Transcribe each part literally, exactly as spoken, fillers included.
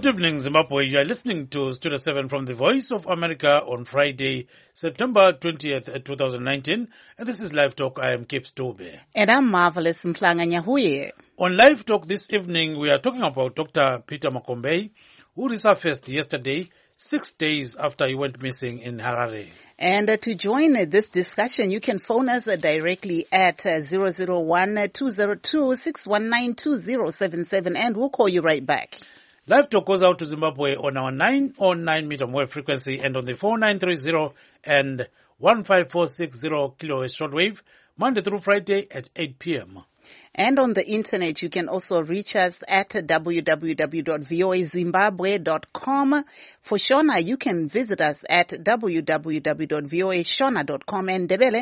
evening, Zimbabwe. You are listening to Studio seven from the Voice of America on Friday, September twentieth, twenty nineteen. And this is Live Talk. I am Kip Stobe. And I'm Marvelous Mplanga Nyahuye. On Live Talk this evening, we are talking about Doctor Peter Magombei, who resurfaced yesterday, six days after he went missing in Harare. And uh, to join uh, this discussion, you can phone us uh, directly at uh, zero zero one, two zero two, six one nine, two zero seven seven, and we'll call you right back. Live Talk goes out to Zimbabwe on our nine oh nine meter wave frequency and on the four nine three zero and one five four six zero kilohertz shortwave, Monday through Friday at eight p.m. And on the internet, you can also reach us at w w w dot voa zimbabwe dot com. For Shona, you can visit us at w w w dot voa shona dot com and Ndebele,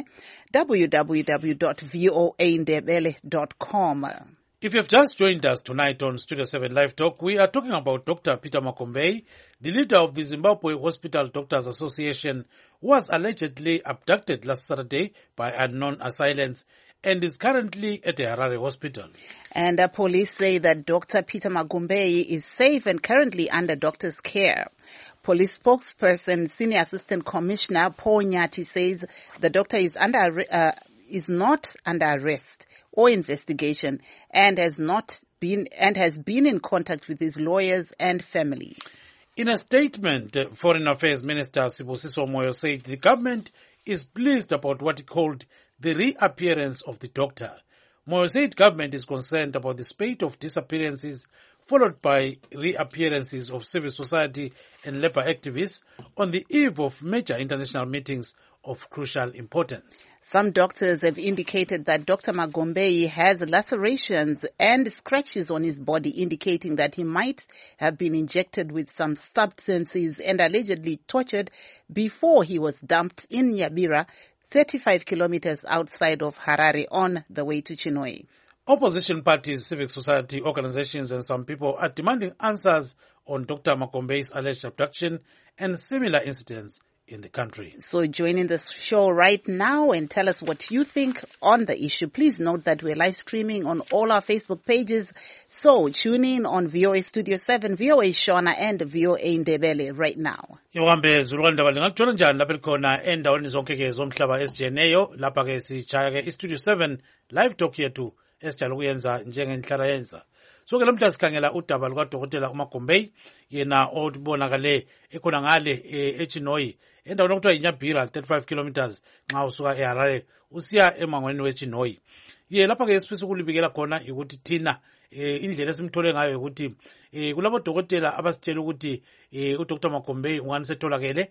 w w w dot voa ndebele dot com. If you have just joined us tonight on Studio seven Live Talk, we are talking about Doctor Peter Magombei, the leader of the Zimbabwe Hospital Doctors Association, who was allegedly abducted last Saturday by unknown assailants and is currently at the Harare hospital. And uh, police say that Doctor Peter Magombei is safe and currently under doctor's care. Police spokesperson, Senior Assistant Commissioner Paul Nyati says the doctor is under uh, is not under arrest or investigation and has not been and has been in contact with his lawyers and family. In a statement, Foreign Affairs Minister Sibusiso Moyo said the government is pleased about what he called the reappearance of the doctor. Moyo said government is concerned about the spate of disappearances followed by reappearances of civil society and labor activists on the eve of major international meetings of crucial importance. Some doctors have indicated that Doctor Magombei has lacerations and scratches on his body, indicating that he might have been injected with some substances and allegedly tortured before he was dumped in Nyabira, thirty-five kilometers outside of Harare on the way to Chinhoyi. Opposition parties, civic society organizations and some people are demanding answers on Doctor Magombei's alleged abduction and similar incidents in the country. So join in the show right now and tell us what you think on the issue. Please note that we're live streaming on all our Facebook pages. So tune in on V O A Studio seven, V O A Shona and V O A Ndebele right now. Iwambe zulwanda balingakuthola njani lapha likhona endaweni zonke ke zomhlaba esijeneyo lapha ke sichaya ke iStudio seven Live Talk yethu esijala kuyenza njengenhlala yenza. So ke lamhla sikhangela udaba lukaDokotela uMagombei yena obonakale ekhona ngale eChinhoyi endaweni okuthiwa yiNyabira thirty-five kilometers nxa usuka eHarare usiya emangweni weChinhoyi. Ye lapha ke sifisa ukulibikela khona ukuthi thina indlela esimthole ngayo ukuthi kulabo dokotela abasitshela ukuthi uDr Magombei ungani setholakele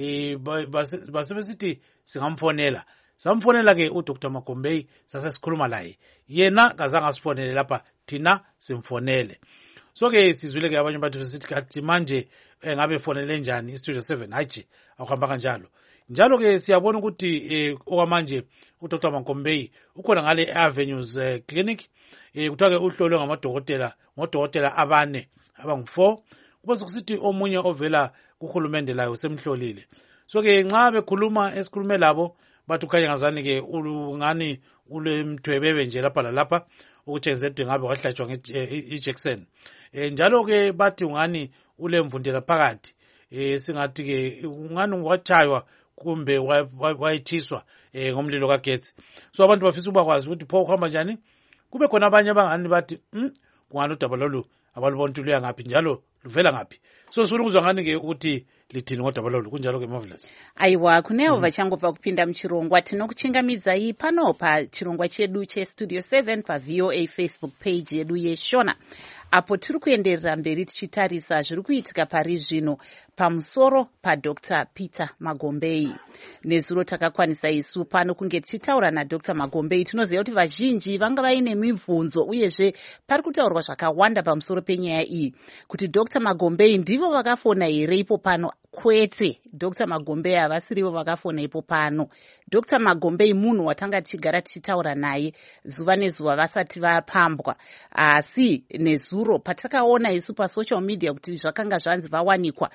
basebesithi singamfonela. Samfonela ke uDr Magombei sasesikhuluma laye. Yena kazange asifonele lapha thina simfonele. So ke sizwile ke abanye bathu besithi kathi manje ngabe fonele njani iStudio seven hayi akuhamba kanjalo. Njalo ke siyabona ukuthi okwamanje uDr Magombei ukhona ngale Avenues Clinic kuthiwa ke uhlolwe ngamadokotela ngodokotela abane abangu four kubese kusithi omunye ovela kuhulumende layo semhlolile. So ke nxa bekhuluma esikhulume labo bathi ukhanya ngazani ke ungani ule mthwebebe nje lapha lalapha ukutshengisa ukuthi ngabe wahlatshwa ngejection. Njalo ke bathi ungani ule mvundela phakathi singathi ke ungani wachaywa kumbe wayithiswa ngomlilo kagetsi. So abantu bafisa ukubakwazi ukuthi pho kuhamba njani. Kube khona abanye abangani bathi hm kungani udaba lolu abalubona luya ngaphi njalo luvela ngaphi. So sifuna ukuzwa ngani ke ukuthi lithini ngodaba lolu kunjalo ke Marvelous. Aiwa kunevo vachangobva kupinda muchirongwa tinokuchingamidzai pano pa chirongwa chedu cheStudio seven pa V O A Facebook page yedu yeShona. Apo tiri kuenderera mberi tichitarisa zviri kuitika pari zvino pamusoro paDr Peter Magombei. Nezuro takakwanisa isu pano kunge tichitaura naDr Magombei tinoziva kuti vazhinji vanga vaine mibvunzo uyezve pari kutaurwa zvakawanda pamusoro penyaya iyi kuti Dr Magombei ndivo vakafona here ipo pano. Kwete, Dr Magombei havasirivo vakafona ipo pano. Dr Magombei munhu watanga tichigara tichitaura naye zuva nezuva vasati vapambwa. Asi nezuro patakaona isu pa social media kuti zvakanga zvanzi vawanikwa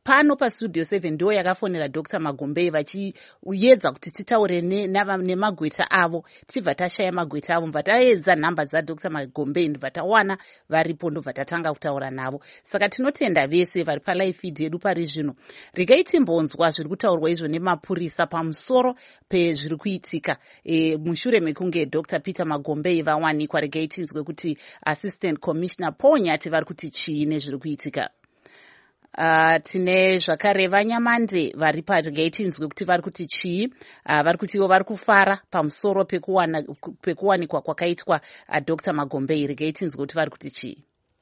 pano pastudio seven ndo yakafonera Doctor Magombei vachiedza kuti titaure nemagweta avo, tichibva tashaya magweta avo mbva taedza nhamba dzaDoctor Magombei ndibva tawana varipo ndobva tatanga kutaura navo. Saka tinotenda vese vari palive feed yedu pari zvino. Regai timbonzwa zviri kutaurwa izvo nemapurisa pamusoro pezviri kuitika e, mushure mekunge Doctor Peter Magombei vawanikwa. Regai tinzwe kuti Assistant Commissioner Paul Nyati vari kuti chii nezviri kuitika. Uh, tine zvakare Vanyamande vari paregai tinzwe kuti vari kuti chii. Uh, vari kuti ivo vari kufara pamusoro pekuwanikwa kwakaitwa uh, Doctor Magombei. Regai tinzwe kuti vari kuti chii.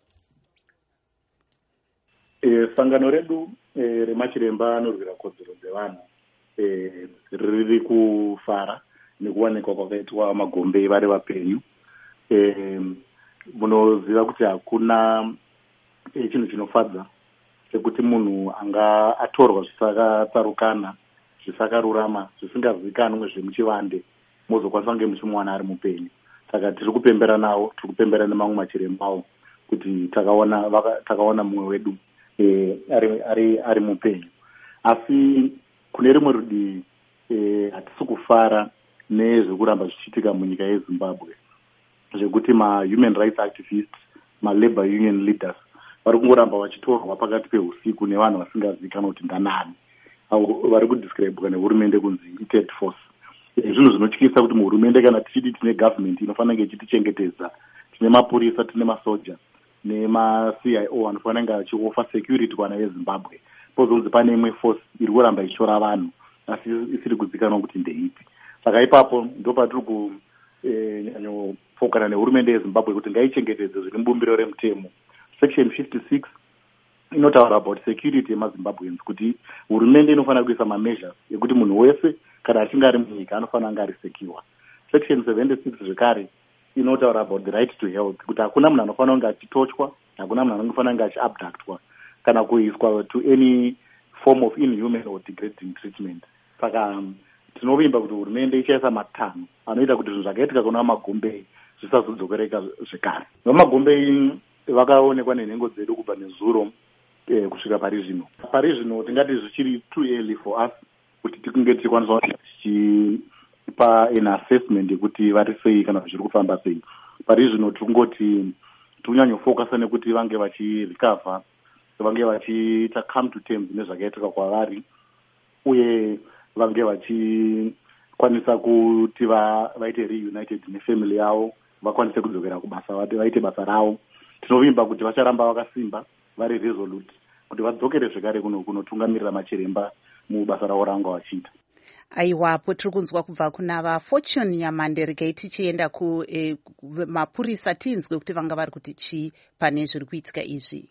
E, sangano redu e, remachiremba anorwira kodzero dzevanhu e, riri kufara nekuwanikwa kwakaitwa Magombei vari vapenyu. E, munoziva kuti hakuna e, chinhu chinofadza sekuti munhu anga atorwa zvisakatsarukana, zvisakarurama, zvisingazivikanwe zvemuchivande, mozokwanisa kunge muchimuwana ari mupenyu. Saka tiri kupembera nawo, tiri kupembera nemamwe machirembawo kuti takaona vaka, takaona mumwe wedu e, ari, ari, ari mupenyu. Asi kune rimwe rudii e, hatisi kufara nezvekuramba zvichiitika munyika yeZimbabwe, zvekuti ma-human rights activists, ma-labor union leaders vari kungoramba vachitorwa pakati peusiku nevanhu vasingazivikanwa kuti ndanani, vari kudescribwa nehurumende kunzi third force. Zvinhu zvinotyisa kuti muhurumende kana tichiti tine government inofanira kunge ichitichengetedza, tine mapurisa, tine masoja nema-C I O anofanira kunge achiofa security kuana yeZimbabwe, pozonzi pane imwe force iri kuramba ichitora vanhu asi isiri kuzivikanwa kuti ndeipi. Saka ipapo ndo patiri kunyanyofokana nehurumende yeZimbabwe kuti ngaichengetedze zviri mubumbiro remutemo. Section fifty-six inotaura about security yemaZimbabweans, kuti hurumende inofanira kuisa ma-measures ekuti munhu wese kana achinge ari munyika anofanira kunge ari secure. Section seventy-six zvekare inotaura about the right to health, kuti hakuna munhu anofanira kunge achitochwa, hakuna munhu anofanira kunge achiabductwa kana kuiswa to any form of inhuman or degrading treatment. Saka um, tinovimba kuti hurumende ichaisa matanho anoita kuti zvinhu zvakaitika kuna Magombei zvisazodzokereka zvekare. Magombei vakaonekwa nenhengo dzedu kubva nezuro eh, kusvika pari zvino. Pari zvino tingati zvichiri too early for us kuti tikunge tichikwanisa tichipa an assessment yekuti vari sei kana zviri kufamba sei. Pari zvino tikungoti tikunyanyofocusa nekuti vange vachirecover, vange vachiita come to terms nezvakaitika kwavari, uye vange vachikwanisa kuti vaite reunited nefamily yavo, vakwanise kudzokera kubasa, vaite basa ravo. Tinovimba kuti vacharamba vakasimba, vari resolute kuti vadzokere zvekare kunotungamirira machiremba mubasa ravo ranga vachiita. Aiwapo tiri kunzwa kubva kuna vaFortune Nyamande. Regai tichienda kumapurisa eh, tinzwe kuti vanga vari kuti chii pane zviri kuitika izvi.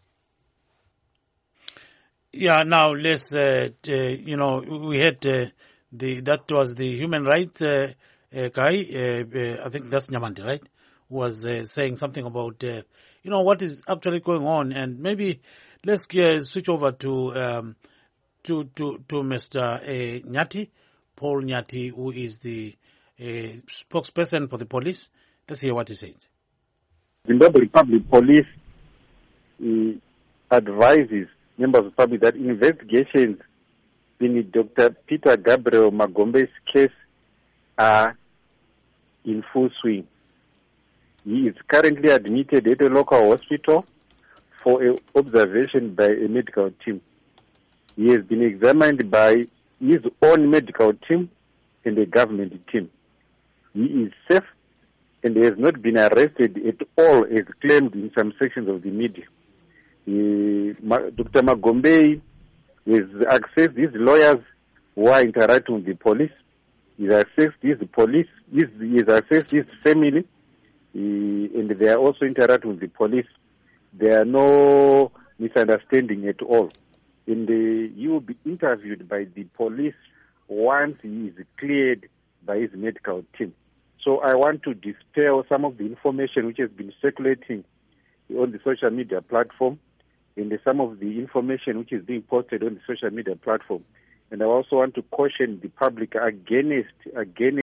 Yeah, now let's, uh, uh, you know, we had uh, the, that was the human rights uh, uh, guy, uh, uh, I think that's Nyamande, right? Was uh, saying something about, uh, you know, what is actually going on. And maybe let's uh, switch over to, um, to, to, to Mister Uh, Nyati, Paul Nyati, who is the uh, spokesperson for the police. Let's hear what he said. Zimbabwe Republic Police uh, advises members of the public that investigations in Doctor Peter Gabriel Magombei's case are in full swing. He is currently admitted at a local hospital for a observation by a medical team. He has been examined by his own medical team and a government team. He is safe and has not been arrested at all as claimed in some sections of the media. He, Doctor Magombei has accessed his lawyers who are interacting with the police. He has accessed his police, he has accessed his family, he, and they are also interacting with the police. There are no misunderstanding at all. And uh, he will be interviewed by the police once he is cleared by his medical team. So I want to dispel some of the information which has been circulating on the social media platform and some of the information which is being posted on the social media platform. And I also want to caution the public against, against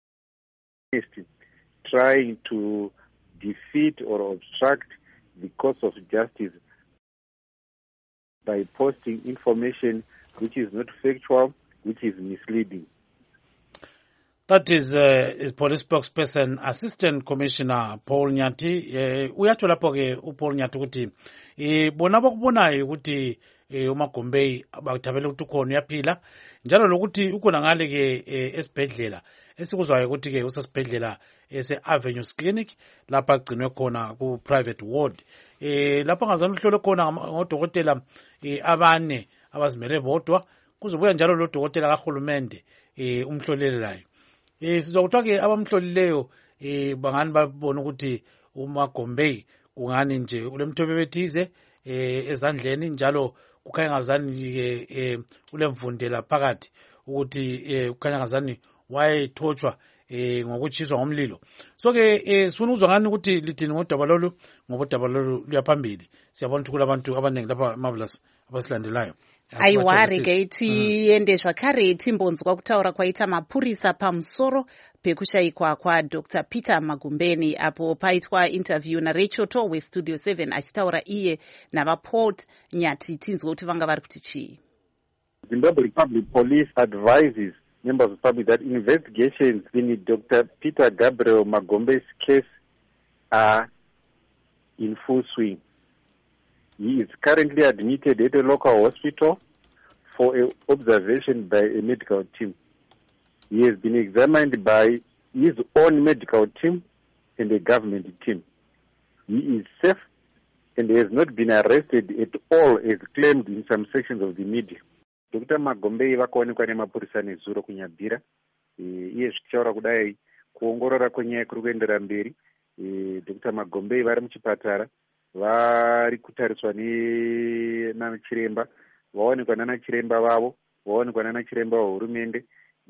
trying to defeat or obstruct the course of justice by posting information which is not factual, which is misleading. That is, uh, is Police Spokesperson Assistant Commissioner Paul Nyati. Uh, uyatsho lapho ke uPaul Nyati ukuthi eh bona bakubonayo ukuthi eh uMagombey bakuthabela ukuthi ukhona uyaphila njalo lokuthi ukhona ngale ke esibhedlela esikuzwayo ukuthi ke usesibhedlela ese Avenues Clinic lapha agcinwe khona ku private ward. Eh lapha ngazana uhlolo khona ngodokotela eh abane abazimele bodwa kuzobuya njalo lo dokotela kaHulumende eh umhlolelelayo. Eh sizokuthiwa ke abamhlolileyo eh bangani babona ukuthi uMagombey kungani nje ulemthobe bethize eh ezandleni njalo kukhanya ngazani ke eh ulemvundela phakathi ukuthi eh kukhanya ngazani wayethothwa eh ngokuchiswa ngomlilo. So ke eh sifuna uzwa ngani ukuthi lithini ngodaba lolu ngoba udaba lolu luyaphambili. Siyabona ukuthi kulabantu abaningi lapha Marvelous abasilandelayo. Aiwari gaiti yende zvakare timbonzwa kutaura kwaita mapurisa pamusoro pekushayikwa kwa Doctor Peter Magumbeni apo paitwa interview na Rachel To weStudio seven achitaura iye navaPaul Nyati tinzwa kuti vanga vari kuti chii. Zimbabwe Republic Police advises members of the public that investigations in Doctor Peter Gabriel Magombey's case are in full swing. He is currently admitted at a local hospital for a observation by a medical team. He has been examined by his own medical team and a government team. He is safe and has not been arrested at all as claimed in some sections of the media. Doctor Magombey vakaonekwa nemapurisa nezuro kunyabhira iye zvichitaura kudai kuongorora kwenyaya kuri kuendera mberi. Doctor Magombey vari muchipatara vari kutariswa nanachiremba vaonekwa nanachiremba vavo vaonekwa nanachiremba wehurumende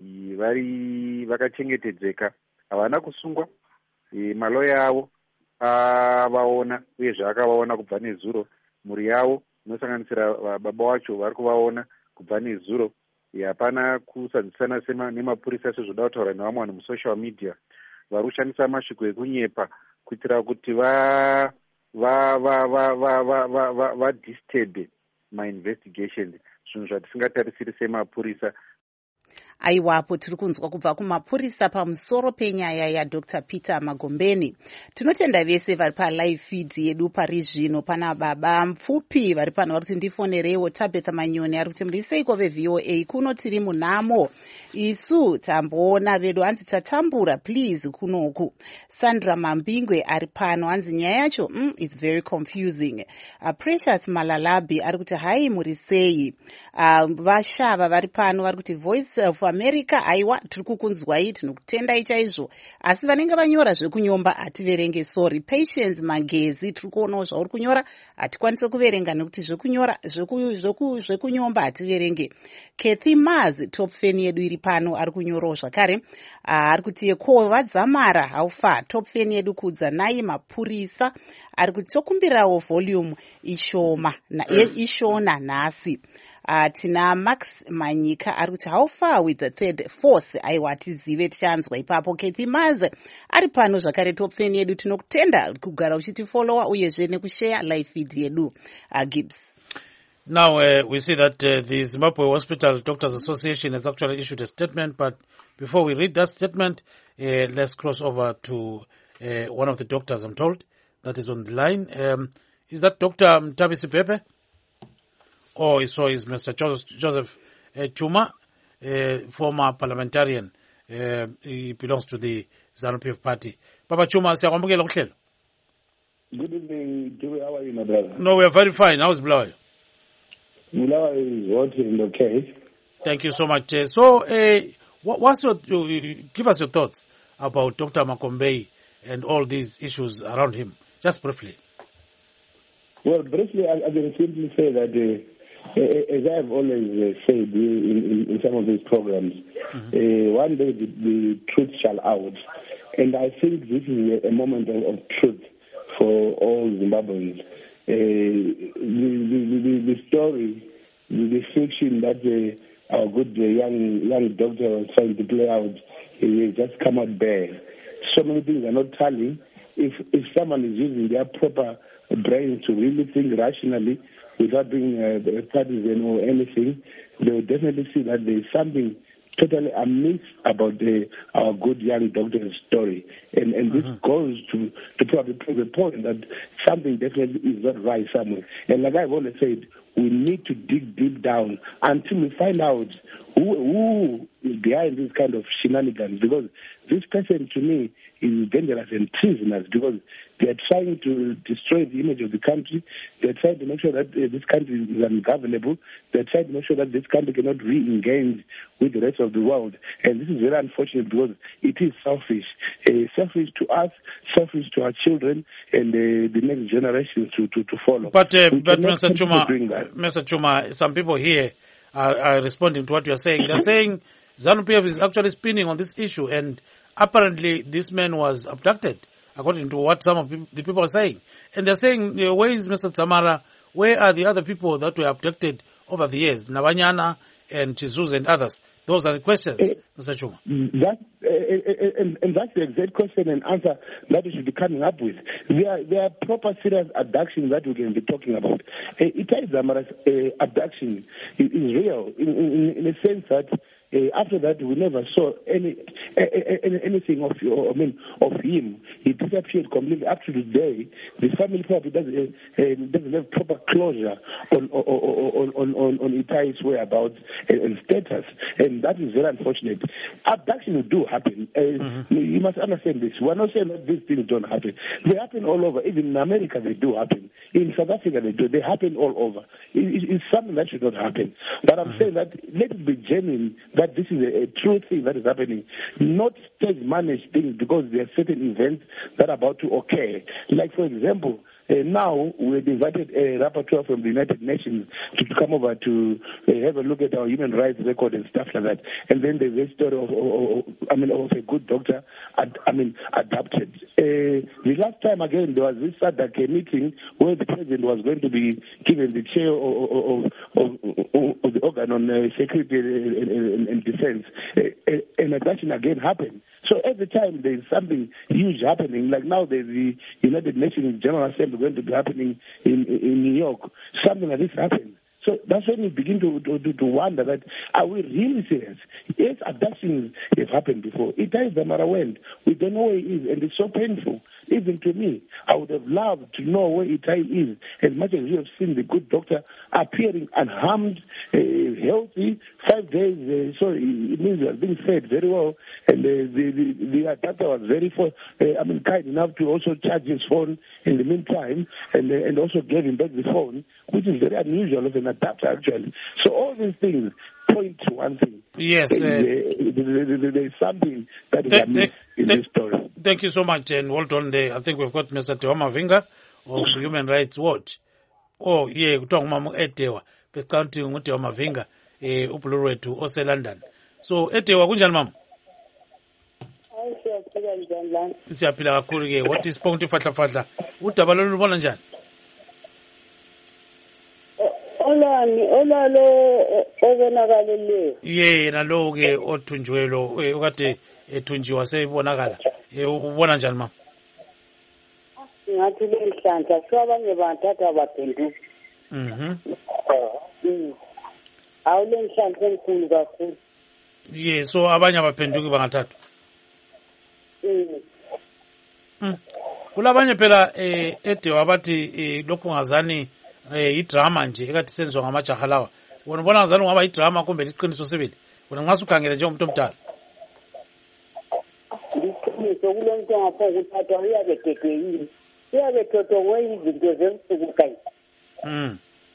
vari vakachengetedzeka havana kusungwa. Maloya avo avaona uyezve akavaona kubva nezuro. Mhuri yavo inosanganisira baba wacho vari kuvaona kubva nezuro. Hapana kusanzisana nemapurisa sezvoda kutaura nevamwe vanhu musocial media vari kushandisa masviko ekunyepa kuitira kuti va va va va va va va va va disturb my investigation zvinhu zvatisingatarisiri semapurisa. Aiwapo tiri kunzwa kubva kumapurisa pamusoro penyaya yaDr Peter Magombeni. Tinotenda vese vari palive feed yedu pari zvino. Pana baba mupfupi vari pano vari kuti ndifonerewo. Tabitha Manyoni ari kuti muriseiko veV O A kuno tiri munhamo isu tamboona vedu hanzi tatambura please kunoku. Sandra Mambingwe ari pano hanzi nyaya yacho mm, it's very confusing. Uh, Precious Malalabi ari kuti hai murisei. Uh, vashava vari pano vari kuti Voice of America aiwa tiri kukunzwai tinokutendai chaizvo asi vanenge vanyora zvekunyomba hativerenge sorry. Patience Magezi tiri kuonawo zvauri kunyora hatikwanise kuverenga nekuti zvekunyora zvekunyomba hativerenge. Kathy Maz top fan yedu iri pano ari kunyorawo zvakare uh, ari kuti ko vadzamara haufa top fan yedu kudza nai mapurisa ari kuti tokumbirawo volume ishoma na, ishona nhasi. Uh, tina Max Manyika ari kuti how far with the third force aiwa tizive tichanzwa ipapo. Kathy Maze ari pano zvakare top fan yedu tinokutenda kugara uchitifollowa uyezve nekushare live feed yedu. uh, Gibbs. Now uh, we see that uh, the Zimbabwe Hospital Doctors Association has actually issued a statement, but before we read that statement uh, let's cross over to uh, one of the doctors, I'm told, that is on the line. Um, is that Doctor Mtabisi Pepe? Oh, so is Mister Joseph, Joseph uh, Chuma, uh, former parliamentarian. Uh, he belongs to the ZANU-P F party. Papa Chuma, siyakwamukela kuhlelo. Good evening, Joey. How are you, my brother? No, we are very fine. How's Bulawayo? Bulawayo is what is okay. Thank you so much. Uh, so, uh, what, what's your, uh, give us your thoughts about Doctor Magombey and all these issues around him, just briefly. Well, briefly, I, I can simply say that, uh, as I have always uh, said in, in, in some of these programs, mm-hmm. uh, one day the, the truth shall out. And I think this is a, a moment of, of truth for all Zimbabweans. Uh, the, the, the, the story, the, the fiction that uh, our good uh, young young doctor was trying to play out, uh, just come out bare. So many things are not telling. If if someone is using their proper brain to really think rationally, without being uh, partisan or anything, they will definitely see that there is something totally amiss about the, our good young doctor's story. And, and mm-hmm. this goes to, to probably prove the point that something definitely is not right somewhere. And like I've always said, we need to dig deep down until we find out who, who is behind this kind of shenanigans, because this person, to me, is dangerous and treasonous, because they are trying to destroy the image of the country. They are trying to make sure that uh, this country is ungovernable. They are trying to make sure that this country cannot re-engage with the rest of the world. And this is very unfortunate because it is selfish. Uh, selfish to us, selfish to our children, and uh, the next generation to, to, to follow. But, uh, but Mister Chuma, Mister Chuma, some people here are, are responding to what you are saying. They're saying ZANU-P F is actually spinning on this issue, and apparently this man was abducted, according to what some of the people are saying. And they're saying, where is Mister Tamara? Where are the other people that were abducted over the years? Nabanyana and Chizuz and others. Those are the questions, uh, Mister Chuma. That, uh, and, and that's the exact question and answer that we should be coming up with. There are, there are proper serious abductions that we can be talking about. Uh, Itai Zamara's uh, abduction is, is real in, in, in a sense that Uh, after that, we never saw any, any anything of I mean of him. He disappeared completely. Up to today, the family probably doesn't, uh, uh, doesn't have proper closure on on on on, on Itai's whereabouts and, and status, and that is very unfortunate. Abductions do happen. Uh, mm-hmm. You must understand this. We're not saying that these things don't happen. They happen all over. Even in America, they do happen. In South Africa, they do. They happen all over. It, it's something that should not happen. But I'm mm-hmm. saying that let it be genuine. That this is a, a true thing that is happening, not stage managed things, because there are certain events that are about to occur. Like, for example, uh, now we've invited a rapporteur from the United Nations to, to come over to uh, have a look at our human rights record and stuff like that. And then there's a story of, of, of I mean, of a good doctor, ad, I mean, adopted. Uh, the last time again, there was this S A D C meeting where the president was going to be given the chair of, of, of, of, of the organ on uh, security and, and, and defense. Uh, and abduction again happened. So every time there's something huge happening, like now there's the United Nations General Assembly going to be happening in, in New York, something like this happens. So that's when you begin to, to, to wonder that, are we really serious? Yes, abductions have happened before. It is Zamara went. We don't know where he is, and it's so painful. Even to me, I would have loved to know where Itai is, as much as you have seen the good doctor appearing unharmed, uh, healthy, five days. Uh, so it means he was being fed very well, and uh, the, the, the doctor was very, for, uh, I mean, kind enough to also charge his phone in the meantime, and, uh, and also gave him back the phone, which is very unusual of an adapter, actually. So all these things point to one thing. Yes. Uh, there is something that is amiss in this story. Thank you so much, and well done there. I think we've got Mister Tewa Mavinga of Human Rights Watch. Oh, yeah, kuthiwa ngumama eTewa. Besikanti nguTewa Mavinga, eh ubhulu wethu ose London. So eTewa kunjani mama? Hayi siyaphila njani la? Siyaphila kakhulu ke. What is point fahla fahla? Udaba lo lubona njani? Olani, olalo obonakaleleyo. Yena lo ke othunjiwelo okade ethunjiwa sebonakala. Ubona njani mama? Ngathi lenhlanhla kwabanye bathatha baphenduka. Mhm. Mhm. Awulenhlanhla enkulu kakhulu. Yeah, so abanye abaphenduki bangathatha. Mhm. Mm. Kulabanye phela eh eDewa bathi lokhu ngazani eh idrama nje ekathi senzwa ngamajaha lawa. Wona ubona ngazani ngaba idrama kumbe liqiniso sebele. Wona ngase ukhangele nje umuntu omdala. Liqiniso kulento ngapho ukuthatha uyabe gegeyini. Uyabe thotongwe izinto zebusuku kayi. Mm.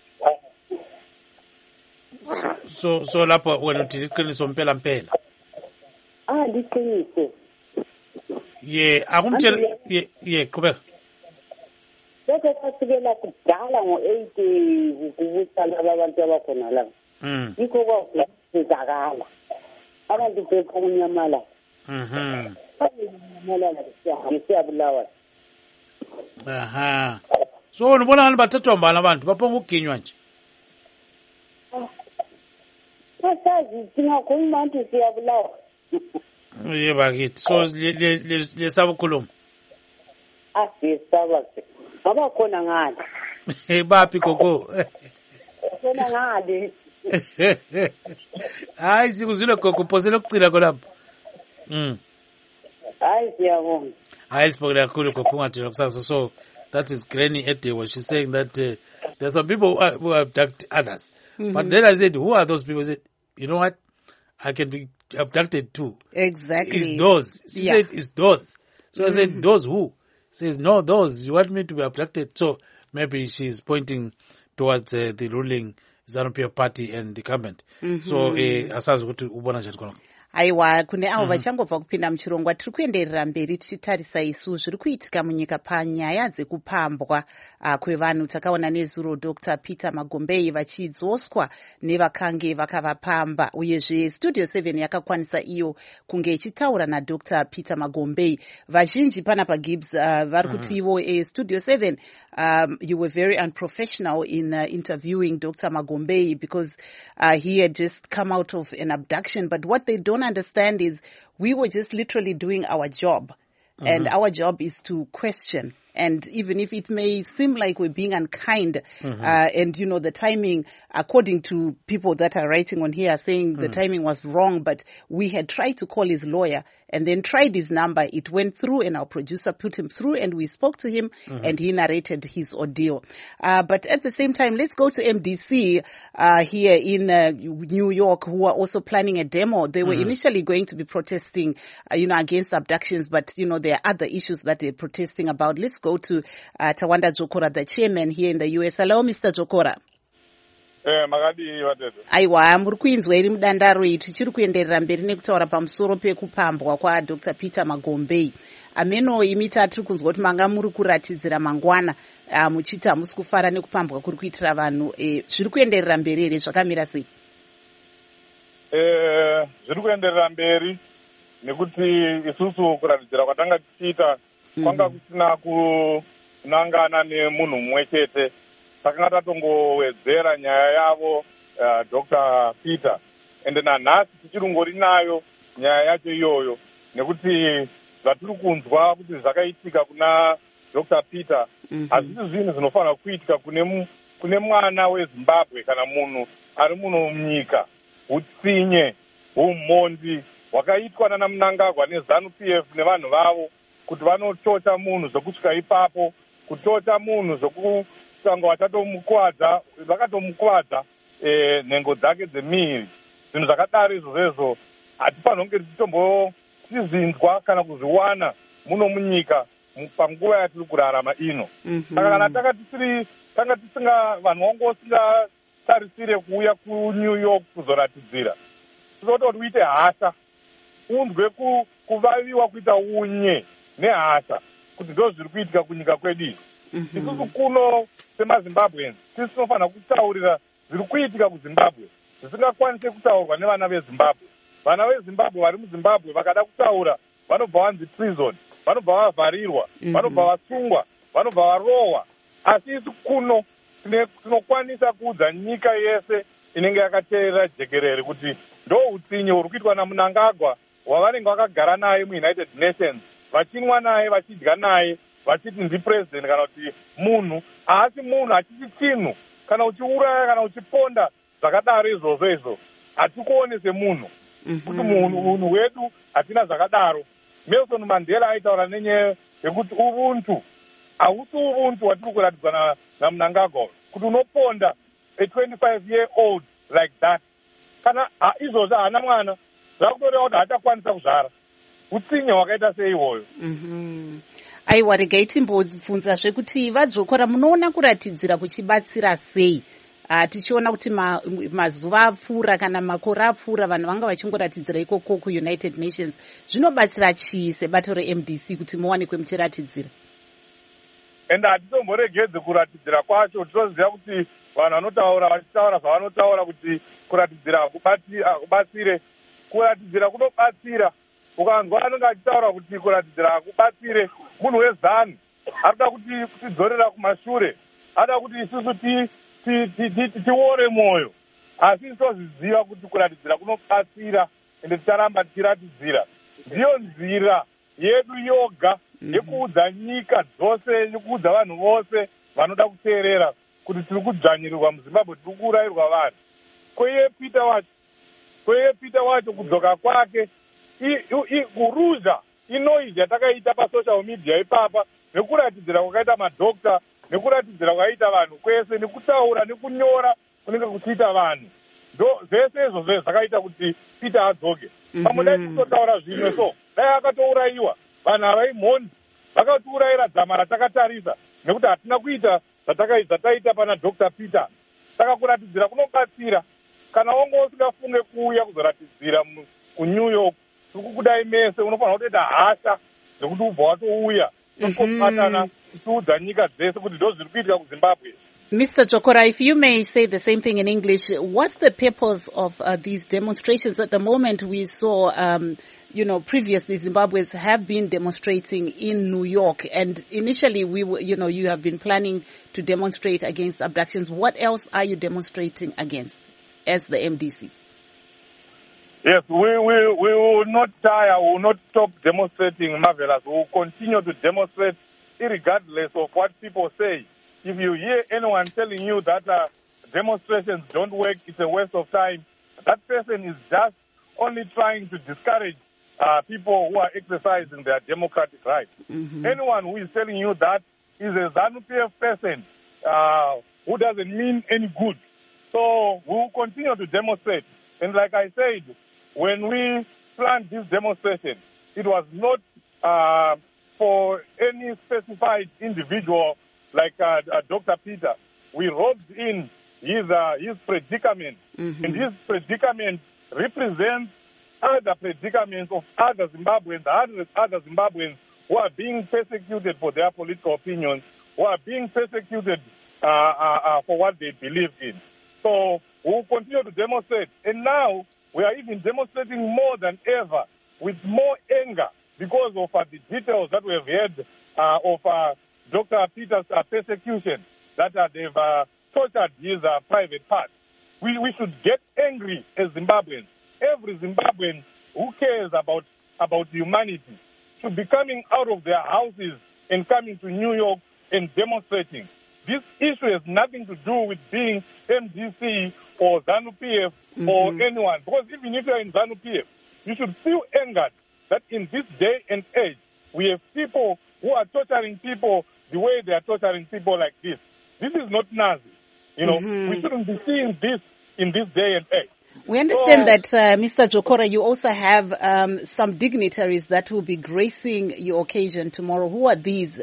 So so lapho wena uthi liqiniso mpela mpela. Ah liqiniso. Yeah, akumtshela ye ye qhubeka. Lokho kwasikela kudala ngo-eighty kubusa laba abantu abakhona la. Mm. Yikho kwakuzakala. Abantu bepho kunyamala. Mhm. Kunyamala siyabulawa. Aha. So ubona ngani bathathwa mbala abantu baphonga uginywa nje. Basazi singakhuluma abantu siyabulawa. Yebo bakithi. So le sabukhuluma. Ah, siyasaba. Aba khona ngani? bapi koko Kona ngade. hayi sikuzwile koko phosela ukucila kolapha mm Hayi siyabonga. hayi sibonga kakhulu koko ungathela kusasa. So that is Granny Edewa. She's saying that uh, there are some people who, are, who abduct others. Mm-hmm. But then I said, who are those people? I said, you know what? I can be abducted too. Exactly. It's those. She yeah. said, it's those. So mm-hmm. I said, those who? She says, no, those. You want me to be abducted? So maybe she's pointing towards uh, the ruling ZANU-P F party and the government. Mm-hmm. So, uh, asazi kuti ubona njani kono. Aiwa, kune avo vachangobva kupinda muchirongwa tiri kuenderera mberi tichitarisa isu zviri kuitika munyika panyaya dzekupambwa uh, kwevanhu. Takaona nezuro Doctor Peter Magombei vachidzoswa nevakange vakavapamba, uyezve Studio seven yakakwanisa iyo kunge ichitaura naDoctor Peter Magombei. Vazhinji pana paGibbs uh, vari kuti ivo eh, Studio seven um, you were very unprofessional in uh, interviewing Doctor Magombei because uh, he had just come out of an abduction. But what they don't understand is we were just literally doing our job. Mm-hmm. And our job is to question. And even if it may seem like we're being unkind, mm-hmm. uh, and, you know, the timing, according to people that are writing on here, saying mm-hmm. the timing was wrong, but we had tried to call his lawyer and then tried his number. It went through and our producer put him through and we spoke to him mm-hmm. and he narrated his ordeal. Uh, but at the same time, let's go to M D C uh, here in uh, New York, who are also planning a demo. They were mm-hmm. initially going to be protesting, uh, you know, against abductions, but, you know, there are other issues that they're protesting about. Let's go to uh, Tawanda Jokora, the chairman here in the U S. Hello, Mister Jokora. Eh, magadi watete. Aiwa, muri kuinzwa iri mudandaro itu tichiri kuenderera mberi nekutaura pamusoro pekupambwa kwa Doctor Peter Magombei. Ameno imi tatiri kunzwa kuti manga muri kuratidzira mangwana uh, muchiti hamusi kufara nekupambwa kuri kuitira vanhu. Eh, zviri kuenderera mberi here zvakamira sei? Eh, zviri kuenderera mberi nekuti isusu kuratidzira kwatanga tichiita kwanga kusina kunangana nemunhu mumwe chete. Takanga tatongowedzera nyaya yavo uh, Doctor Peter ende nanhasi tichirungori nayo nyaya yacho iyoyo nekuti zvatiri kunzwa kuti zvakaitika kuna Doctor Peter hazvisi mm-hmm. zvinhu zvinofanira kuitika kune kune mwana weZimbabwe kana munhu ari muno munyika. Utsinye humhondi hwakaitwa nana Mnangagwa neZANU-P F nevanhu vavo kuti vanotota munhu zvokusvika ipapo, kutota munhu zvoku sanga watatomukwadza vakatomukwadza eh, nhengo dzake dzemiri. Zvinhu zvakadaro izvozvo hatifanira kunge tichitombotizinzwa kana kuzviwana muno munyika panguva yatiri kurarama ino. Saka kana tanga tisiri tanga tisinga vanhu vangu vasingatarisire kuuya kuNew York kuzoratidzira, tinototi uite hasha, unzwe kuvaviwa kuita unye nehasha kuti ndo zviri kuitika kunyika kwedu. Isusu kuno semaZimbabweans tisi tinofanira kutaurira zviri kuitika kuZimbabwe zvisingakwanise kutaurwa nevana veZimbabwe. Vana veZimbabwe vari muZimbabwe vakada kutaura vanobva vanzi prison, vanobva vavharirwa, vanobva vasungwa, vanobva varohwa. Asi isu kuno tinokwanisa kuudza nyika yese inenge yakateerera jekerere kuti ndo utsinye huri kuitwa naMnangagwa wavanenge vakagara naye muUnited Nations, vachinwa naye, vachidya naye, vachiti ndipresident kana kuti munhu. Asi munhu hachisi chinhu. Kana uchiuraya kana uchiponda zvakadaro izvozvo izvo hatikuone semunhu. Kuti munhu wedu hatina zvakadaro. Nelson Mandela aitaura nenyaya yekuti ubuntu hausi ubuntu hwatiri kuratidzwa naMnangagwa kuti unoponda a twenty-five year old like that. Kana izvozvo haana mwana zvakutoreva kuti hachakwanisa kuzvara. Utsinye hwakaita sei iwoyo. Aiwa, regai timbobvunzazve kuti vaJokora munoona kuratidzira kuchibatsira sei? Uh, tichiona kuti ma, mazuva apfuura kana makore apfuura vanhu vanga vachingoratidzira ikoko kuUnited Nations. Zvinobatsira chii sebato reM D C kuti muwanikwe muchiratidzira? Ende hatitomboregedze kuratidzira kwacho. Tinoziva kuti vanhu vanotaura vachitaura zvavanotaura kuti kuratidzira hakubatsire. Kuratidzira kunobatsira. Ukanzwa anenge achitaura kuti kuratidzira hakubatsire, munhu weZANU anoda kuti tidzorera kumashure, anoda kuti isusu tiore mwoyo. Asi tozviziva kuti kuratidzira kunobatsira ende ticharamba tichiratidzira. Ndiyo nzira yedu yoga yekuudza nyika dzose, yekuudza vanhu vose vanoda kuteerera kuti tiri kudzvanyirirwa muzimbabwe, tiri kuurayirwa vanhu. Kweye Peter wacho kweye Peter wacho kudzoka kwake kuruza inoizvi yatakaita pasocial media ipapa, nekuratidzira kwakaita madhokta, nekuratidzira kwakaita vanhu kwese, nekutaura nekunyora kunenge kuchiita vanhu, ndo zvese izvo zvakaita kuti Peter adzoke. Pamwe dai kutotaura zvimwe so dai akatourayiwa, vanhu havaimhondi, vakatiurayira dzama ratakatarisa, nekuti hatina kuita zvataita pana Doctor Peter. Saka kuratidzira kunobatsira. Kana wonge usingafunge kuuya kuzoratidzira kuNew York, tikukudai mese unofanira kutoita hasha dzekuti ubva watouya tokobatana tiudza nyika dzese kuti ndo zviri kuitika kuZimbabwe. Mister Chokora, if you may say the same thing in English, what's the purpose of uh, these demonstrations? At the moment, we saw, um, you know, previously Zimbabweans have been demonstrating in New York, and initially, we were, you know, you have been planning to demonstrate against abductions. What else are you demonstrating against as the M D C? Yes, we, we, we will not tire, we will not stop demonstrating, Marvelous. We will continue to demonstrate regardless of what people say. If you hear anyone telling you that uh, demonstrations don't work, it's a waste of time, that person is just only trying to discourage uh, people who are exercising their democratic rights. Mm-hmm. Anyone who is telling you that is a ZANU-P F person uh, who doesn't mean any good. So we will continue to demonstrate. And like I said, when we planned this demonstration, it was not uh, for any specified individual like uh, uh, Doctor Peter. We roped in his, uh, his predicament. Mm-hmm. And his predicament represents other predicaments of other Zimbabweans, other Zimbabweans who are being persecuted for their political opinions, who are being persecuted uh, uh, uh, for what they believe in. So we will continue to demonstrate. And now we are even demonstrating more than ever with more anger because of uh, the details that we have heard uh, of uh, Doctor Peter's uh, persecution, that uh, they've uh, tortured his uh, private parts. We, we should get angry as Zimbabweans. Every Zimbabwean who cares about, about humanity should be coming out of their houses and coming to New York and demonstrating. This issue has nothing to do with being M D C or ZANU-P F mm-hmm. or anyone. Because even if you're in ZANU-P F, you should feel angered that in this day and age, we have people who are torturing people the way they are torturing people like this. This is not Nazi. You know, mm-hmm. we shouldn't be seeing this in this day and age. We understand so, that, uh, Mister Chokora, you also have um, some dignitaries that will be gracing your occasion tomorrow. Who are these?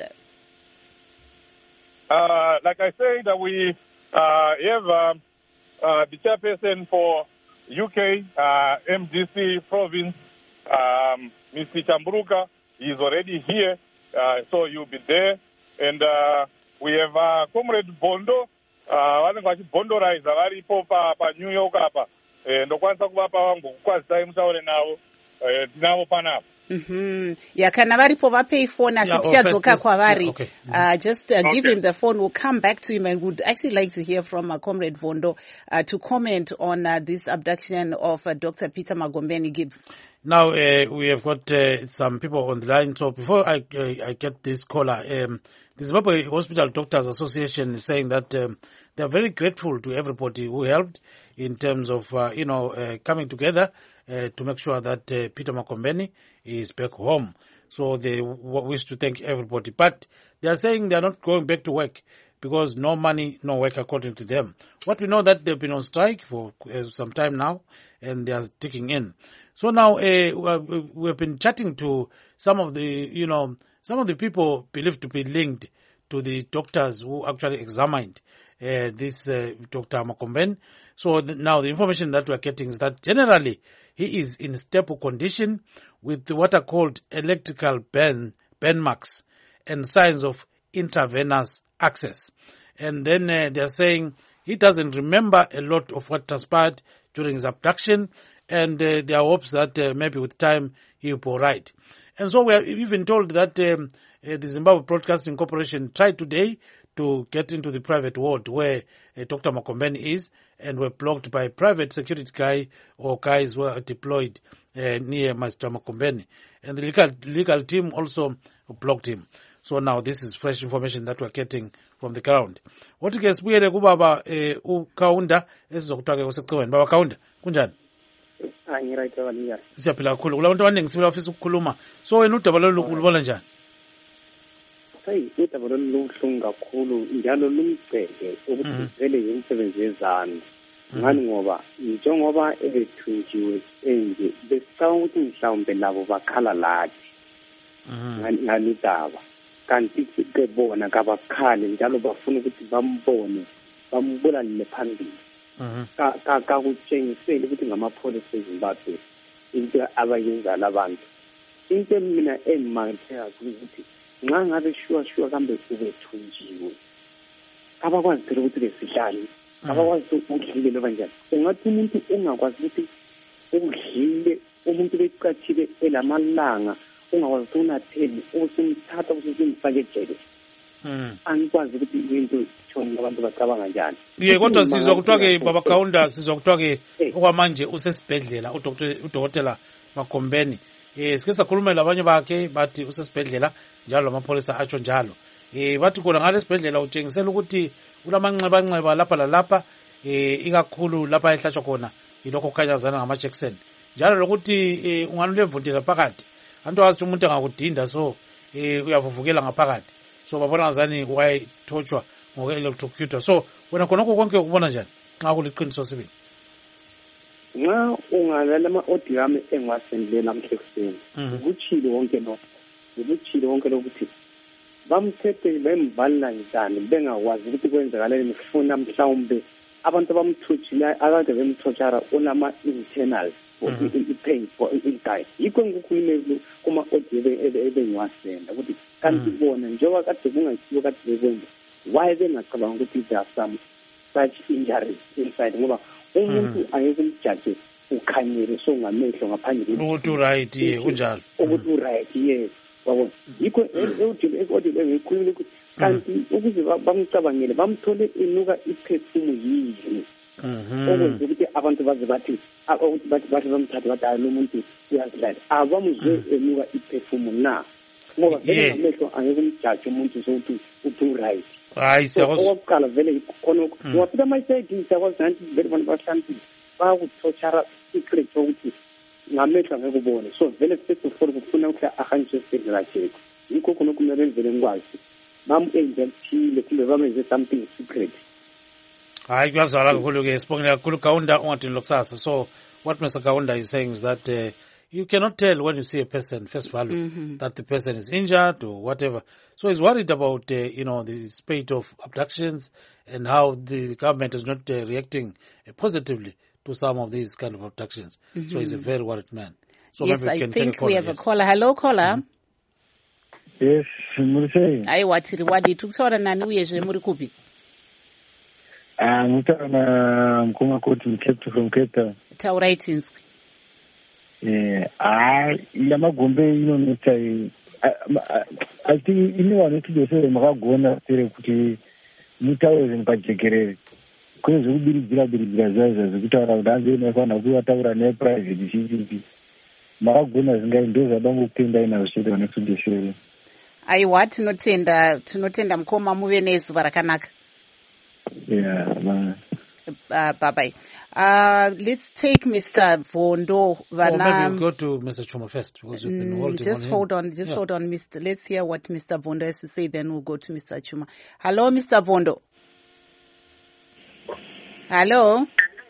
Uh, like I said, uh, we uh, have uh, uh, the chairperson for U K, uh, M D C province, um, Mister Chamburuka. He is already here, uh, so you'll be there. And uh, we have uh, Comrade Bondo, vanenge vachibhondoraiza varipo pa New York apa, ndokwanisa kuvapa vangu kukwazisai mutaure navo, tinavo panapa. Mm-hmm. Yeah, kana varipo vapei phone asi tichadzoka kwavari. Okay. Mm-hmm. Uh, just uh, okay. give him the phone. We'll come back to him and would actually like to hear from uh, Comrade Vondo uh, to comment on uh, this abduction of uh, Doctor Peter Magombeni Gibbs. Now, uh, we have got uh, some people on the line. So before I, uh, I get this caller, um, the Zimbabwe Hospital Doctors Association is saying that um, they are very grateful to everybody who helped in terms of, uh, you know, uh, coming together uh, to make sure that uh, Peter Magombeni is back home. So they w- wish to thank everybody. But they are saying they are not going back to work because no money, no work, according to them. What we know that they've been on strike for uh, some time now, and they are sticking in. So now uh, we've been chatting to some of the, you know, some of the people believed to be linked to the doctors who actually examined uh, this uh, Doctor Magombeni. So the, now the information that we're getting is that generally he is in stable condition with what are called electrical burn, burn marks and signs of intravenous access. And then uh, they're saying he doesn't remember a lot of what transpired during his abduction, and uh, there are hopes that uh, maybe with time he will be all right. And so we are even told that um, uh, the Zimbabwe Broadcasting Corporation tried today to get into the private ward where uh, Doctor Magombeni is, and were blocked by private security guy or guys who are deployed uh, near Mister Magombeni. And the legal, legal team also blocked him. So now this is fresh information that we're getting from the ground. What ke sibuyele kubaba eh uKaunda esizokuthiwa ke usecingweni. Baba Kaunda, kunjani? Hayi right abaliya. Siyaphila kakhulu. Kulabantu abaningi sibula ofisa ukukhuluma. So wena udaba lolu ulibona njani? Hayi udaba lolu lubuhlungu kakhulu njalo lumgceke ukuthi vele yimsebenzi yezandla. Ngani ngoba njengoba ebethunjiwe enje besicabanga ukuthi mhlawumbe labo bakhala lathi. Ngani daba. Kanti ke bona kabakhale njalo bafuna ukuthi bambone bambulale phambili. ka ka ka kutshengisela ukuthi ngamapholisa eZimbabwe into abayenza labantu. Into mina engimantheka ukuthi nxa ngabe sure sure kambe ubethunjiwe abakwazi phela ukuthi besihlali abakwazi ukudlile kanjani. Ungathi umuntu ungakwazi ukuthi ukudlile umuntu becathile elamalanga ungakwazi ukunatheni usumthatha usumfake ejele. Mm. Angikwazi ukuthi into thona abantu bacabanga njani. Ye kodwa sizwa kuthiwa ke baba Kaunda sizwa kuthiwa ke okwamanje usesibhedlela udokotela udokotela Magombeni. Eh sike sakhuluma labanye bakhe bathi usesibhedlela njalo amapholisa atsho njalo. Eh bathi khona ngale sibhedlela utshengisela ukuthi ulamanxeba nxeba lapha lalapha eh ikakhulu lapha ehlashwa khona yilokho kukhanyazana ngama Jackson. Njalo lokuthi unganule mvundela phakathi. Anto wathi umuntu angakudinda so eh uyavuvukela ngaphakathi. So babona ngazani wayethotshwa ngoku electrocutor. So wena khonokho konke ukubona njani xa kuliqiniso sibili? Nxa ungalala ama-audio yami engiwasendele namhla ekuseni ukuchile wonke lo ukuchile wonke lo ukuthi bamthethe bemvalela njani bengakwazi ukuthi kwenzakaleni ngifuna mhlawumbe abantu abamthuthile akade bemthothara unama internal i-pain for i-guide. Yikho ngikukhulumile kuma-audio ebengiwasenda ukuthi kanti bona njengoba kade kungathiwa kade bekwenza why bengacabanga ukuthi there are some such injuries inside ngoba umuntu angeke umjaje ukhanyele so ngamehlo ngaphandle ukuthi right ye kunjalo ukuthi right yes wabona yikho eudile ekodile ngikhulumile ukuthi kanti ukuze bamcabangele bamthole inuka iphefumulo yini okwenza ukuthi abantu baze bathi ukuthi bathi bathi bamthatha bathi lo muntu uyazilala abamuzwe enuka iphefumulo na ngoba vele ngamehlo angeke umjaje umuntu so ukuthi uthi right. Hayi siyakwazi ukuqala vele khona wapita mayisayidi siyakwazi nanti vele abantu bahlanti bakuthothara secret ukuthi ngamehlo angeke ubone so vele sithi ufuna ukufuna ukuthi ahanjwe esibhedlela cheko yikho khona kumele vele ngikwazi bam angel thile kumbe bamenze something secret. Hayi kuyazwala kakhulu ke sibongela kakhulu Kaunda ungadini lokusasa. So what Mister Kaunda is saying is that uh, you cannot tell when you see a person face value mm-hmm. that the person is injured or whatever. So he's worried about, uh, you know, the spate of abductions and how the government is not uh, reacting uh, positively to some of these kind of abductions. Mm-hmm. So he's a very worried man. So yes, maybe we I can think take a caller, we have yes. a caller. Hello, caller. Mm-hmm. Yes, Murisei. Ai watiri wadi tukutaura nani uyezve muri kupi? Ah, mutaura mkoma koti Cape from Cape Town. Taurai tinzwi. Eh, ah, ya Magombe inonetsa I think anyone who does say makagona tere kuti mutaure pajekerere kwezi kubiridzira biridzira zaza zvekutaura kuti anze inofana kuvataura neprivate chichipi makagona zingai ndo zvadongo kupinda ina zvichita nekudeshere. Aiwa tinotenda tinotenda mukoma muve nezuva rakanaka. Yeah, man. Uh, bye bye. Uh, let's take Mister Vondo. Vana. Or maybe we'll go to Mister Chuma first because we've been holding Just on hold him. on, just yeah. hold on, Mister Let's hear what Mister Vondo has to say. Then we'll go to Mister Chuma. Hello, Mister Vondo. Hello.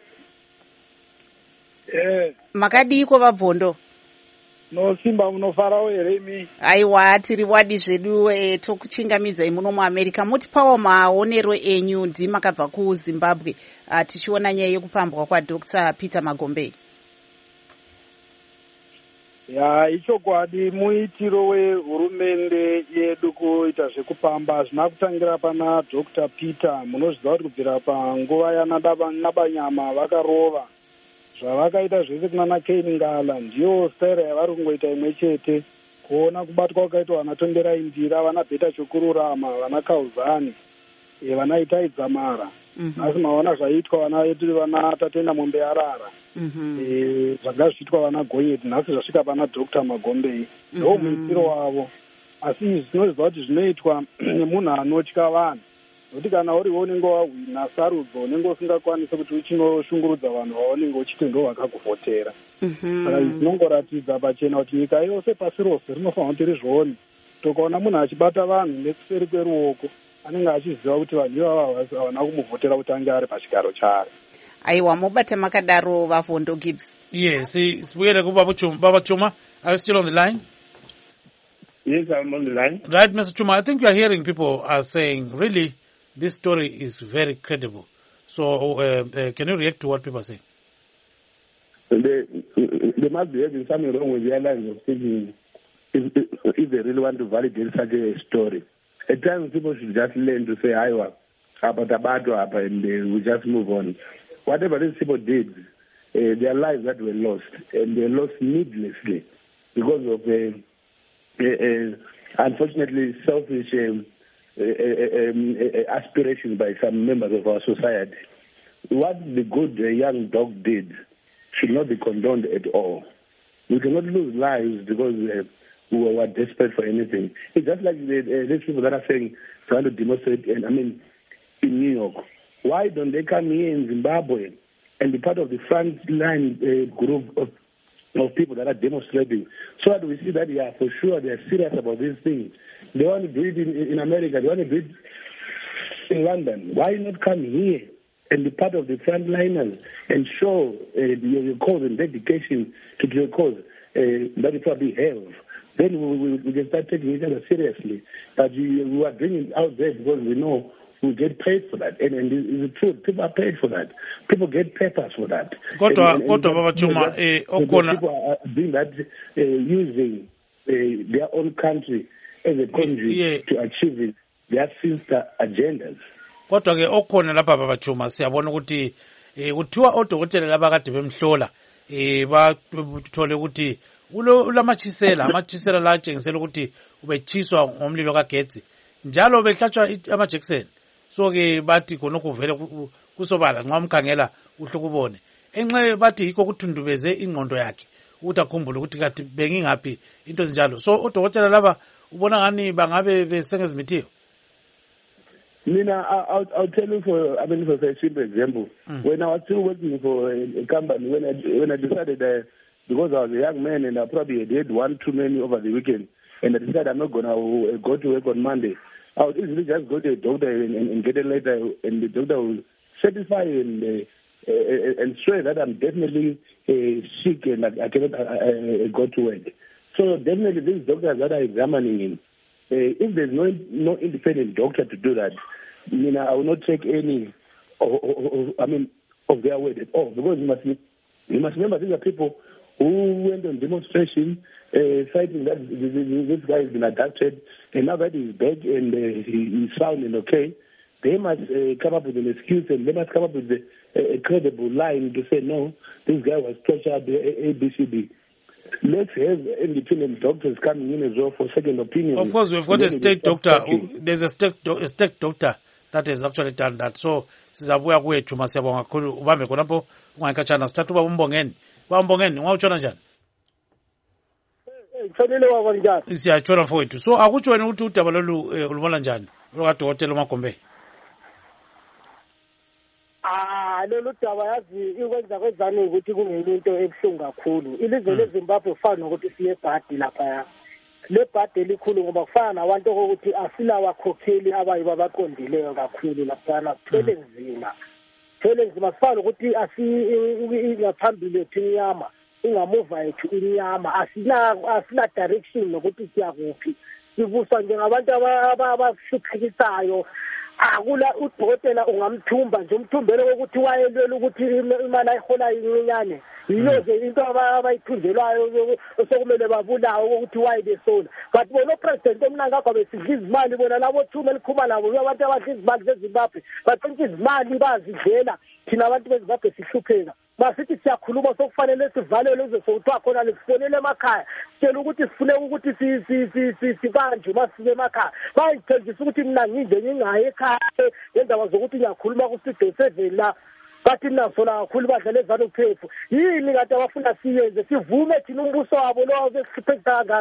Eh. Makadiko va Vondo. No simba munofara here mi. Aiwa tiri wadi zvedu e, tokuchingamidza muno muAmerica. Mutipawo maonero enyu ndimakabva kuZimbabwe uh, tichiona nyaya yekupambwa kwaDoctor Peter Magombei. Ya ichokwadi muitiro wehurumende yedu kuita zvekupamba zvina kutangira pana Doctor Peter munozviziva kuti kubvira panguva yanabanyama vakarova zvavakaita zvese kunana Cain Ngala ndiyo style yavari kungoita imwe chete kuona kubatwa kwakaitwa vana Tongerai Ndira vana Beta Chokururama vana Kauzani e vana Itai Dzamara mm-hmm. asi maona zvaitwa vana vedu vana Tatenda Mombe Arara mm-hmm. e zvanga zviitwa vana Gonyeti nhasi zvasvika pana Doctor Magombei ndo mm-hmm. muitiro wavo asi zvinoziva kuti zvinoitwa nemunhu anotya vanhu, nokuti kana uriwo unenge wahwina sarudzo unenge usingakwanisi kuti uchinoshungurudza vanhu vaunenge uchiti ndo vakakuvhotera. Saka izvi zvinongoratidza pachena kuti nyika yose pasi rose rinofanira kuti rizvione. Tokaona munhu achibata vanhu nekuseri kweruoko anenge achiziva kuti vanhu ivava havana kumuvhotera kuti ange ari pachigaro chaari. Aiwa, mubata makadaro Vavondo Gibbs. Yes, sibuyele kubaba Chuma. Baba Chuma, are you still on the line? Yes, I'm on the line. Right, Mister Chuma, I think you are hearing people are saying, really, this story is very credible. So, uh, uh, can you react to what people are saying? There, there must be something wrong with their lines of thinking if, if they really want to validate such a story. At times, people should just learn to say, Aiwa, about Abato, and uh, we just move on. Whatever these people did, uh, their lives that were lost, and they lost needlessly because of, uh, uh, uh, unfortunately, selfish um, uh, uh, um, uh, aspirations by some members of our society. What the good uh, young dog did should not be condoned at all. We cannot lose lives because uh, we were desperate for anything. It's just like the, uh, these people that are saying, trying to demonstrate, and I mean, in New York. Why don't they come here in Zimbabwe and be part of the front line uh, group of, of people that are demonstrating, so that we see that, yeah, for sure they are serious about these things. They want to do it in, in America, they want to do it in London. Why not come here and be part of the frontliners and show uh, your cause and dedication to your cause uh, that it probably have? Then we, we, we can start taking each other seriously. But we, we are doing it out there because we know we get paid for that, and, and it's true. People are paid for that. People get papers for that. Kodwa, kodwa, Baba Chuma, eh, okona. People are doing that uh, using uh, their own country as a country yeah. to achieve their sister agendas. Kodwa ke okona lapha Baba Chuma siyabona ukuthi eh kuthiwa odokotela laba kade bemhlola eh bathole ukuthi ulamachisela amachisela la atshengisela ukuthi ubechiswa ngomlilo kagetsi njalo behlatshwa amajekiseni. So ke bathi khonokho vele kusobala nxa umkhangela uhlukubone enxe bathi yikho kuthundubeze ingqondo yakhe ukuthi akhumbule ukuthi kathi bengingaphi into ezinjalo. So odokotela laba ubona ngani bangabe besengezimithio? Mina, I'll, I'll tell you for, I mean, for a simple example. Mm. When I was still working for a, a company, when I when I decided uh, because I was a young man and I probably had one too many over the weekend, and I decided I'm not going to go to work on Monday, I would easily just go to a doctor and, and, and get a letter, and the doctor will certify and uh, uh, and swear that I'm definitely uh, sick and I, I cannot uh, uh, go to work. So definitely these doctors that are examining him, uh, if there's no no independent doctor to do that, you know, I will not take any, of, of, of, I mean, of their word at all, because you must you must remember these are people who went on demonstration uh, citing that this guy has been abducted, and now that he's back and uh, he, he's sound and okay, they must uh, come up with an excuse, and they must come up with a, a credible line to say, no, this guy was tortured, A, B, C, D. Let's have independent doctors coming in as well for second opinion. Of course, we've got a state doctor. Who, there's a state, do, a state doctor that has actually done that. So, sizabuya kwethu masiyabonga kakhulu ubambe khonapho ungayikhatshana sithatha uba umbongeni. Ba umbongeni ungawutshona njani? Kufanele waba njani? Siyatshona mfowethu. So akutsho wena ukuthi udaba lolu ulubona njani? Lokadokotela uMagombe. Ah, lolu daba yazi ikwenza kwenzani ukuthi kungene into ebuhlungu kakhulu. Ilizwe leZimbabwe kufana nokuthi siye ebhadi lapha. Le bhadi elikhulu ngoba kufana nabantu ukuthi asilawa khokheli abayiba baqondileyo kakhulu lapha. Kuthele nzima. Kuthele nzima kufana ukuthi asi ngaphambili yethu inyama, ingamuva yethu inyama, asina asina direction nokuthi siya kuphi. Sivuswa njengabantu abahluphekisisayo. Akula udokotela ungamthumba nje umthumbele ukuthi wayelwela ukuthi imali ayihola incinyane yiyo nje into abayithunjelwayo osokumele babulawo ukuthi wayebesona but bona president omnanga akwabe sidla izimali bona labo thuma elikhuma nabo abantu abadla izimali zeZimbabwe baqinisa izimali bazidlela thina abantu beZimbabwe sihlupheka basithi siyakhuluma sokufanele sivalele uze sokuthiwa khona lesifonele emakhaya sitshela ukuthi sifune ukuthi sibanje masifike emakhaya bayithengisa ukuthi mina nginde ngingayi ekhaya ngendaba zokuthi ngiyakhuluma ku-studio seven la bathi nasola kakhulu badlala ezalo phepho yini kade abafuna siyenze sivume thina umbuso wabo lo besihluphekisa kangaka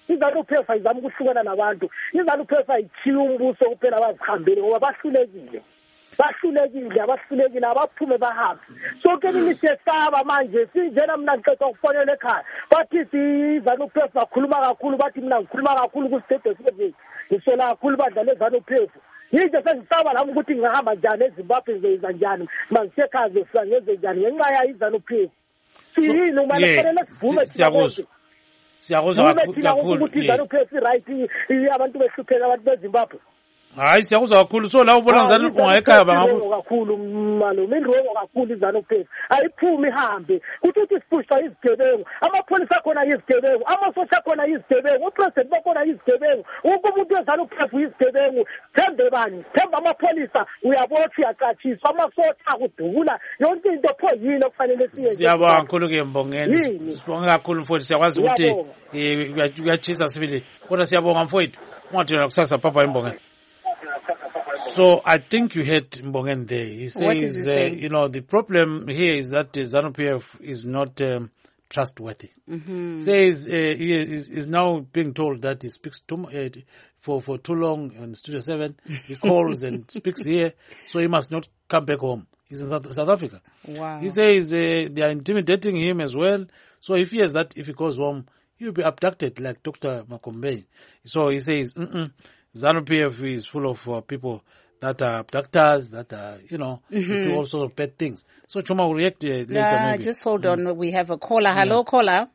izanu P F ayizama ukuhlukana nabantu izanu P F ayithiya umbuso kuphela bazihambele ngoba bahlulekile bahlulekile abahlulekile abaphume bahambe sonke nini siyesaba manje sinjena mina ngicela ukufonela ekhaya bathi izanu P F bakhuluma kakhulu bathi mina ngikhuluma kakhulu ku-state service ngisola kakhulu badlala ezanu P F yinje sengisaba lami ukuthi ngihamba njani eZimbabwe ngizoyenza njani mangisekhaya ngizofika ngenze njani ngenxa ya izanu P F siyini umane kufanele sivume siyakuzwa siyakuzwa kakhulu ukuthi izanu P F right abantu behlupheka abantu beZimbabwe hayi siyakuzwa kakhulu so la ubona ngizani ungayekhaya bangabu kakhulu malume indrongo kakhulu izanu P F ayiphumi ihambe kuthi uthi sipushwa izigebengu amapholisa khona izigebengu amasosha khona izigebengu upresident bakhona izigebengu wonke umuntu wezanu P F izigebengu thembe bani themba amapholisa uyabotsha uyacatshiswa amasosha kudubula yonke into pho yini okufanele siyenze siyabonga kakhulu ke Mbongeni sibonga kakhulu mfowethu siyakwazi ukuthi uyachisa sibili kodwa siyabonga mfowethu ungathina kusasa papa Mbongeni. So I think you heard Mbongen there. He says, uh, you know, the problem here is that uh, ZANU P F is not um, trustworthy. Mm-hmm. Says uh, he is, is now being told that he speaks too, uh, for for too long on Studio Seven. He calls and speaks here, so he must not come back home. He's in South, South Africa. Wow. He says uh, they are intimidating him as well. So he fears that if he goes home, he will be abducted like Doctor Makombe. So he says, mm-mm. ZANU P F is full of uh, people that are abductors, that are, you know, mm-hmm. do all sorts of bad things. So Chuma will react uh, later uh, maybe. Just hold on. Mm. We have a caller. Hello, yeah. caller.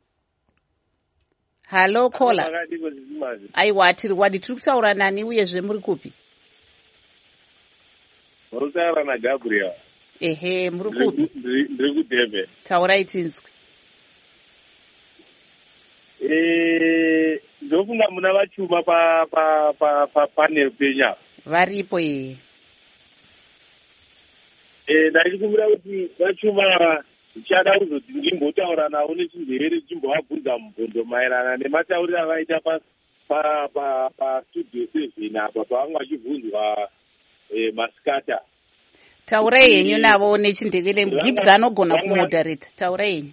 Hello, caller. Aiwa, tiri wadi tukutaura nani uyezve muri kupi? Murutaura na Gabriel. Ehe, muri kupi? Ndiri kudebe. Taurai tinzwi. Eh, ndofunga muna vachuma pa pa pa pa panel penya. Varipo ye. Eh, ndachikumbira kuti vachuma chada kuzoti ndimbotaura nawo nechindere chimbovabvunza mubvunzo maererano nematauriro avaita pa pa pa pa studio seven apa pavanga vachibvunzwa eh, masikata. Taurai yenyu navo nechindevere Gibbs anogona kumoderate. Taurai yenyu.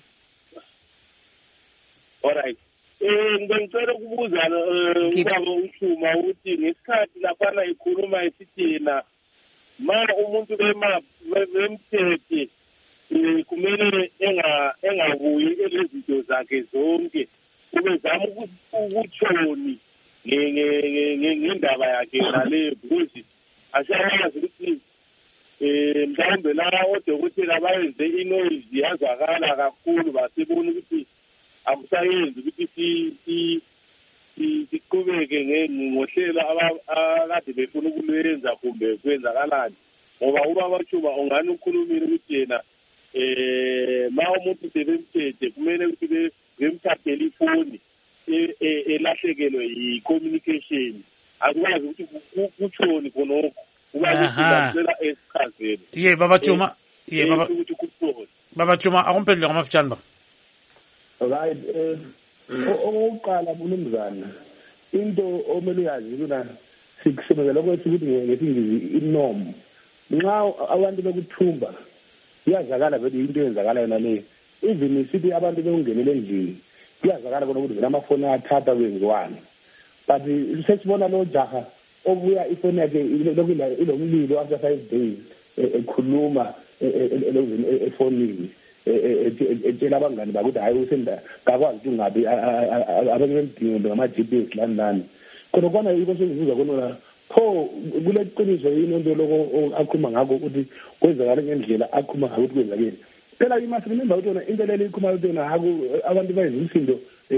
Alright. Eh, ngicela kubuza ubaba ushuma ukuthi ngesikhathi lapha ikhuluma isitina ma umuntu bema bemthethe kumele enga engabuyi lezinto zakhe zonke ubezama ukutshoni ngendaba yakhe nale because ashayazi ukuthi eh mhlawumbe la odokotela bayenze inoise yazakala kakhulu basebona ukuthi akusayenzi ukuthi si si siqhubeke ngohlela akade befuna ukulwenza kumbe kwenzakalani ngoba uba bathuba ongani ukhulumile ukuthi yena eh ma umuntu sebemthethe kumele ukuthi bemthathele ifoni elahlekelwe yi-communication akwazi ukuthi kutshoni khonokho ubakucela esichazeni ye baba Chuma ye baba baba Chuma akumphendule ngamafutshane ba right eh oqala bunumzana into omele uyazi kuna sikusebenzela ukuthi ukuthi ngesingizi inorm nxa abantu bekuthumba iyazakala vele into eyenzakala yona le even sithi abantu bekungenele endlini iyazakala bona ukuthi amafoni athatha kwenziwani but sesibona lo jaha obuya ifoni yakhe ilomlilo after five days ekhuluma efonini etshela abangani bakuthi hayi usenda kakwazi ukuthi ungabi abekemdingo ngama-G P S lani lani khona kwana yiko sengizuza khona pho kule qiniso yini into lokho akhuluma ngakho ukuthi kwenzakala ngendlela akhuluma ngakho ukuthi kwenzakele phela imasi remember ukuthi yona into lelo ikhuluma ukuthi yona haku abantu bayenza umsindo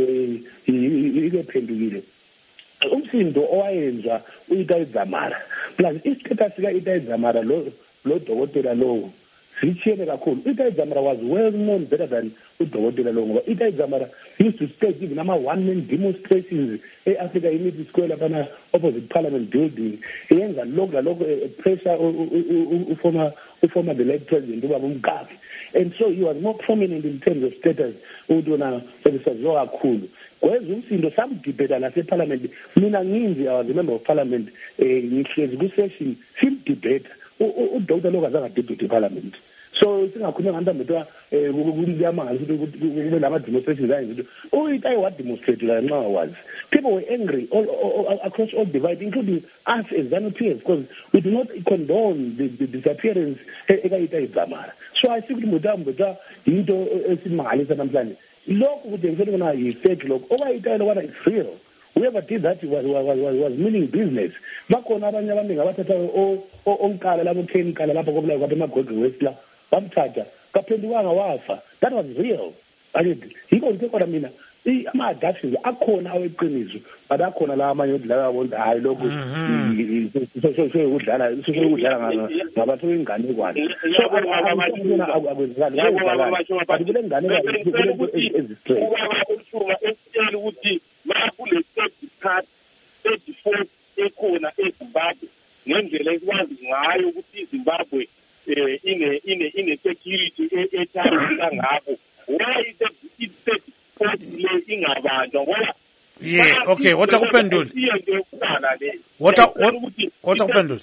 ikephendukile umsindo owayenza uItai Dzamara plus isikhathi sika iItai Dzamara lo lo dokotela lowo sitshiyene kakhulu. iItai Dzamara was well known better than udokotela lo ngoba iItai Dzamara used to stage even ama one man demonstrations eAfrica Unity Square lapha opposite Parliament building eyenza lokho lokho pressure uformer uformer the late president ubaba uMkabi, and so he was more prominent in terms of status udona sebisaziwa kakhulu kwenza umsindo samdebate naseParliament. Mina nginzi I was a member of Parliament ngihlezi ku session sim debate udokotela lo kazange debate eParliament. So singakhuluma ngani mntwa ukuyamanga ukuthi kube lama demonstrations ayenze ukuthi uyi what demonstrate la nxa was people were angry all, all, all across all divides, including us as ZANU-P F, because we do not condone the, the disappearance ekayita idzamara. So I think mntwa mntwa into esimangalisa namhlanje lokho ukuthi ngifuna ukuna yi-fake lokho okayita lokho it's real. Whoever did that was was was, was meaning business. Bakhona abanye abaningi abathatha onkala labo chemical lapho kobulayo kwabe emagogwe westla bamthatha kaphenduka wafa. That was real. Ayithi yiko nje kodwa mina ama adaptations akhona aweqiniso but akhona la amanye odlala bonke hayi lokho so so so udlala so so udlala ngabathu ingane kwani so abafuna akwenzakala but kule ngane kwani ezistraight ubaba esitshela ukuthi makule certificate thirty-four ekhona eZimbabwe ngendlela ekwazi ngayo ukuthi iZimbabwe eh ine ine ine security ethathwa ngakho why is it thirty-four le ingabanjwa ngoba yeah okay whatha kuphendula whatha whatha kuphendula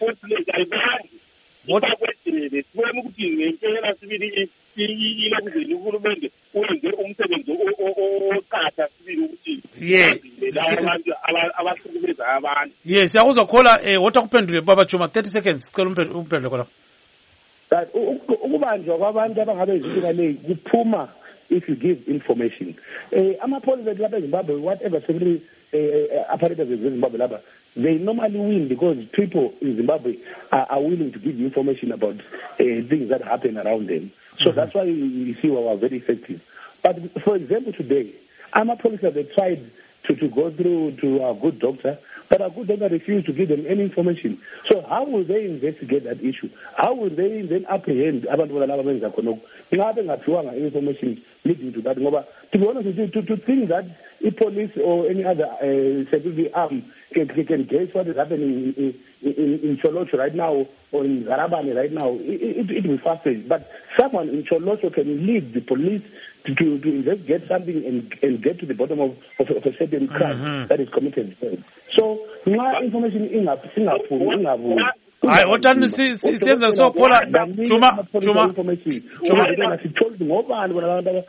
whatha kwethele sibona ukuthi ngempela sibili ilokuzeni uhulumende uyenze umsebenzi oqatha sibili ukuthi yeah abantu abahlukumeza abantu yes yakuzwa khola eh whatha kuphendule baba Chuma thirty seconds sicela umphendule khona that ukubanjwa kwabantu abangabe izinto le kuphuma if you give information. Eh amapolice lapha eZimbabwe whatever secretary apparatus in Zimbabwe lapha they normally win because people in Zimbabwe are, are willing to give you information about uh, things that happen around them. So mm-hmm. that's why you see we are very effective. But for example today, amapolice they tried to, to go through to a good doctor, but a good doctor refused to give them any information. So how will they investigate that issue? How will they then apprehend abantu laba benza khona ngabe ngaphiwanga information leading to that? Ngoba to be honest with you, to, to think that the police or any other uh, security arm can, can guess what is happening in, in, in Cholocho right now or in Garabane right now, it, it, it will fast-paced. But someone in Cholocho can lead the police to, to, to investigate something and, and get to the bottom of, of, of a certain crime mm-hmm. that is committed. So, my information in a Singapore, hayi otani siyenza so khola Chuma Chuma Chuma sitholwe ngobani bona abantu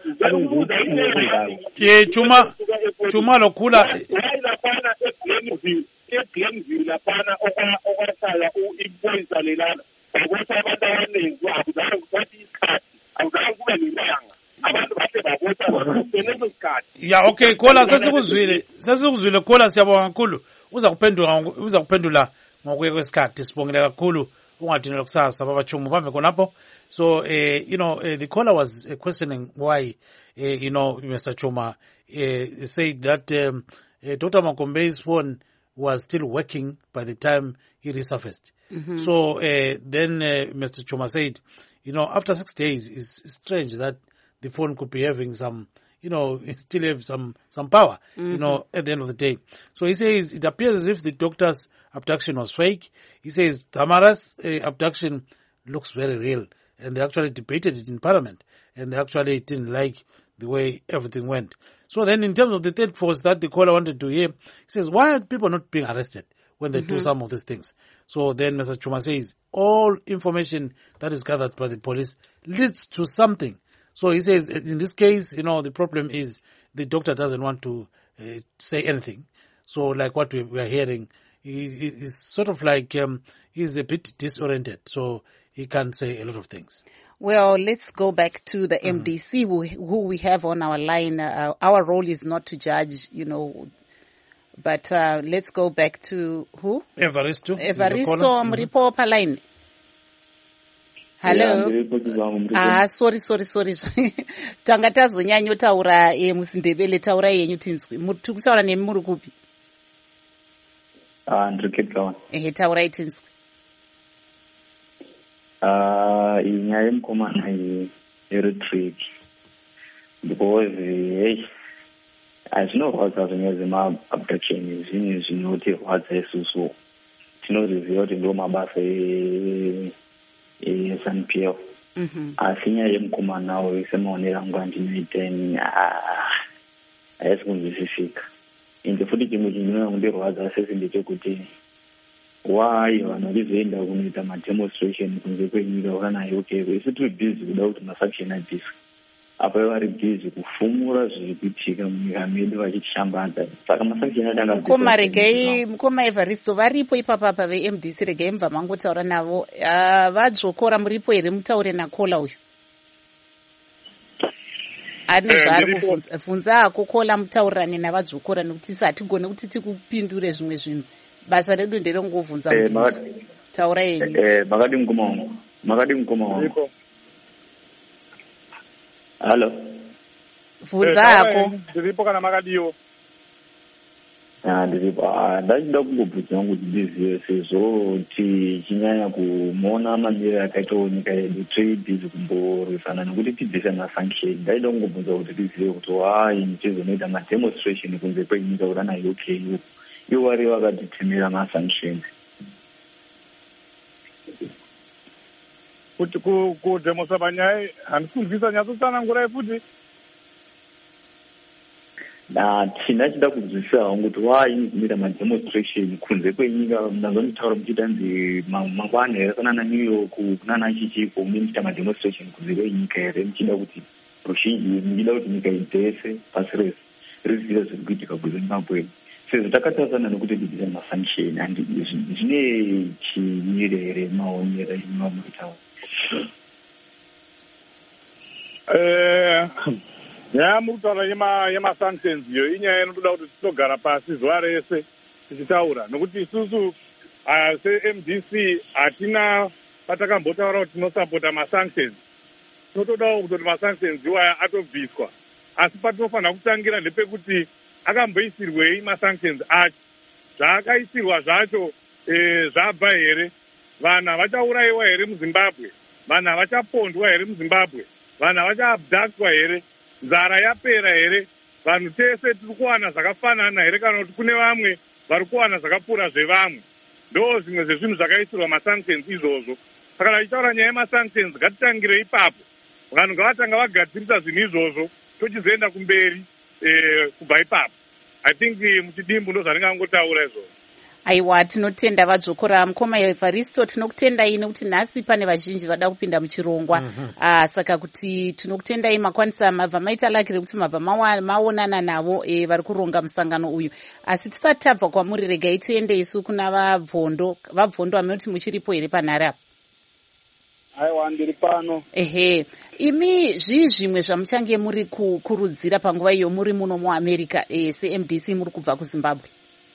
abangu ye Chuma Chuma lokhula lapana eGlenville eGlenville lapana okwahlala uimpoisa lelana ukuthi abantu abaningi akuzange kuthi isikhathi akuzange kube nelanga abantu bahle babotha leso sikhathi ya okay khola sesikuzwile sesikuzwile khola siyabonga kakhulu uza kuphendula uza kuphendula ngokuye kwesikhathi sibongile kakhulu ungadinela kusasa baba Chuma bambe khonapho so uh, you know uh, the caller was uh, questioning why uh, you know Mister Chuma uh, said that um, uh, Doctor Makombe's phone was still working by the time he resurfaced. Mm-hmm. So uh, then uh, Mister Chuma said, you know, after six days, it's strange that the phone could be having some, you know, it still have some, some power, mm-hmm. you know, at the end of the day. So he says it appears as if the doctor's abduction was fake. He says Tamara's uh, abduction looks very real. And they actually debated it in Parliament. And they actually didn't like the way everything went. So then in terms of the third force that the caller wanted to hear, he says, why are people not being arrested when they mm-hmm. do some of these things? So then Mister Chuma says, all information that is gathered by the police leads to something. So he says, in this case, you know, the problem is the doctor doesn't want to uh, say anything. So like what we, we are hearing, he is sort of like, um, he's a bit disoriented. So he can't say a lot of things. Well, let's go back to the M D C who, who we have on our line. Uh, our role is not to judge, you know, but uh, let's go back to who? Evaristo. Evaristo Mripo line. Hello. Yeah, ah, sorry, sorry, sorry. Tanga tazonyanya utaura e musindebele taura yenyu tinzwi. Mutukutaura nemi muri kupi? Ah, ndiketi kawa. Eh, taura tinzwi. Ah, inyaya mkomana i retreat because hey azvinorwadza zvimwe zvema abduction zvinhu zvinotirwadza isusu tinozviziva kuti ndo mabasa eZANU-P F asi nyaya yemukomana uyu semaonero angu andinoiteni haisi kunzwisisika ende futi chimwe chinondirwadza sese ndechekuti why vanhu vachizoenda kunoita mademonstration kunze kwenyika vakanayo okay isi tiri busy kuda kuti masanction abviswe apa vari busy kufumura zviri kuitika munyika medu vachitishambadza saka masanction adanga mukoma regai mukoma Evaristo varipo ipapapa ve-M D C regai mubva mangotaura navo vadzokora muripo here mutaure nakola uyu ane zvaari kubvunza ako kola mutaurirane navadzokora nekuti isi hatigone kuti tikupindure zvimwe zvinhu basa redu nderongovhunza taura yenyu makadi mukoma wangu makadi mukoma wangu halo bvunza ako ndiripo kana makadiwo ndiripo ndachida kungobvunza wangu kuti ndizive sezvo tichinyanya kumuona mamire akaitawo nyika yedu tiribizi kumborwisana nekuti tibvise masanction ndaida kungobvunza kuti tizive kuti wai tizonoita mademonstration kunze kwenyika urana U K U ivo vari vakatitemera masanctions kuti kudhemosa panyaya handisi kunzwisa nyatsotsanangurai futi ndachida kunzwisisa hangu kuti wai inozoita mademonstration kunze kwenyika nazonitaura muchitanzi mangwana here kunana New York kunana chichiko munoita mademonstration kunze kwenyika here muchida kuti ruzhinji muchida kuti nyika dzese pasi rese rizive zviri kuitika kuzimbabwe sezvo takatarisana nekuti tibvise masanction handi zvine chinyire here maonero emamuitawo nyaya muri kutaura yemasanctions iyo inyaya inotoda kuti tinogara pasi zuva rese tichitaura nokuti isusu se-M D C hatina patakambotaura kuti tinosapota masanctions tinotodawo kutoti masanctions iwaya atobviswa asi patinofanira kutangira ndepekuti akamboisirwei masanctions acho zvaakaisirwa zvacho zvabva here vanhu havachaurayiwa here muzimbabwe vanhu havachapondwa here muzimbabwe vanhu havachaabhdaktwa here nzara yapera here vanhu tese tiri kuwana zvakafanana here kana kuti kune vamwe vari kuwana zvakapfuura zvevamwe ndo zvimwe zvezvinhu zvakaisirwa masanctions izvozvo saka tachitaura nyaya yemasanctions ngatitangire ipapo vanhu ngavatanga vagadzirisa zvinhu izvozvo tochizoenda kumberi kubva ipapo I think muchidimbu ndo zvaringangotaura izvozvo aiwa tinotenda vadzokora mukoma Evaristo tinokutendai nekuti nhasi pane vazhinji vada kupinda muchirongwa mm-hmm. uh, saka kuti tinokutendai makwanisa mabva maita laki rekuti mabva maonana navo e, vari kuronga musangano uyu asi tisati tabva kwamuri regai tiende isu kuna vabvondo vabvondo vamenoti muchiripo here panhare apa aiwa ndiri pano ehe imi zvii zvimwe zvamuchange muri kukurudzira panguva iyo muri muno muamerica e, se-M D C muri kubva kuzimbabwe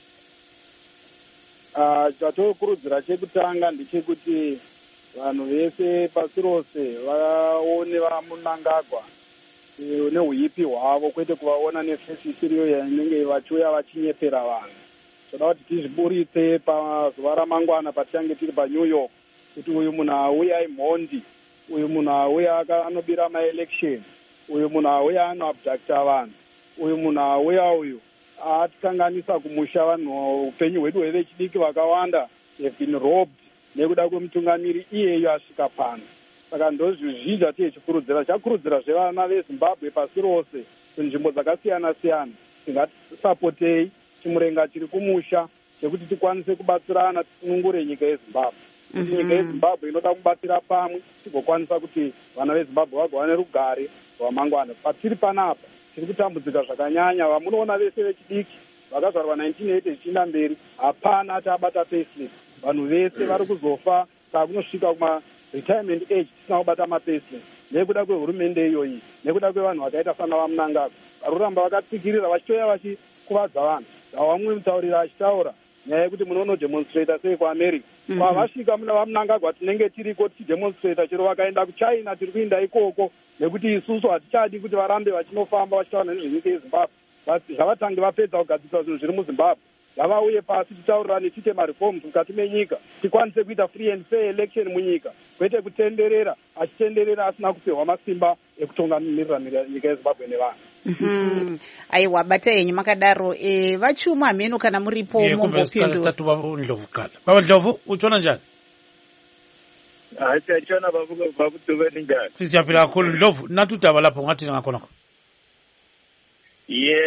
chatokurudzira chekutanga ndechekuti vanhu vese pasi rose vaone vamunangagwa neuipi hwavo kwete kuvaona nefesi isiriyo yanenge vachiuya vachinyepera vanhu toda kuti tizviburitse pazuva ramangwana patichange tiri paNew York kuti uyu munhu auya imhondi uyu munhu auya anobira maelection uyu munhu auya anoabdakta vanhu uyu munhu auya uyu atikanganisa kumusha vanhu upenyu hwedu hwevechidiki vakawanda have been robbed nekuda kwemutungamiri iyeyo asvika pano saka ndozvizvi zvatiyechikurudzira chakurudzira zvevana vezimbabwe pasi rose kunzvimbo dzakasiyana siyana tingatisapotei chimurenga chiri kumusha chekuti tikwanise kubatsirana tisunungure nyika yezimbabwe kuti nyika yezimbabwe inoda kubatsira pamwe tigokwanisa kuti vana vezimbabwe vagowane rugare rwamangwana patiri panapa tiri kutambudzika zvakanyanya vamunoona vese vechidiki vakazvarwa nineteen eighty zvichienda mberi hapana ati abata payslip vanhu vese vari kuzofa saka kunosvika kuma retirement age tisina kubata mapayslip nekuda kwehurumende iyoyi nekuda kwevanhu vakaita sana vamunangagwa vari kuramba vakatsikirira vachitoya vachikuvadza vanhu vamwe mutaurira achitaura nyaya yekuti munonodemonstrata sei kuamerica pavasvika muna vamunangagwa tinenge tiriko tichidemonstrata chero vakaenda kuchina tiri kuinda ikoko nekuti isusu hatichadi kuti varambe vachinofamba vachitaura nezvenyika yezimbabwe zvavatange vapedza kugadzirisa zvinhu zviri muzimbabwe ngavauye pasi titaurirane tiite mareforms mukati menyika tikwanise kuita free and fair election munyika kwete kutenderera achitenderera asina kupiwa masimba ekutungamirira nyika yezimbabwe nevanhu Mm-hmm. aiwa bata yenyu makadaro e, vachuma hameno kana muripo mombopindura ndlovu kala baba Ndlovu uchiona njani? Hayi achona babu babu tubeni njani? Sisi yapila kakhulu Ndlovu nathi udaba lapho ngathi ngakhona. Yeah,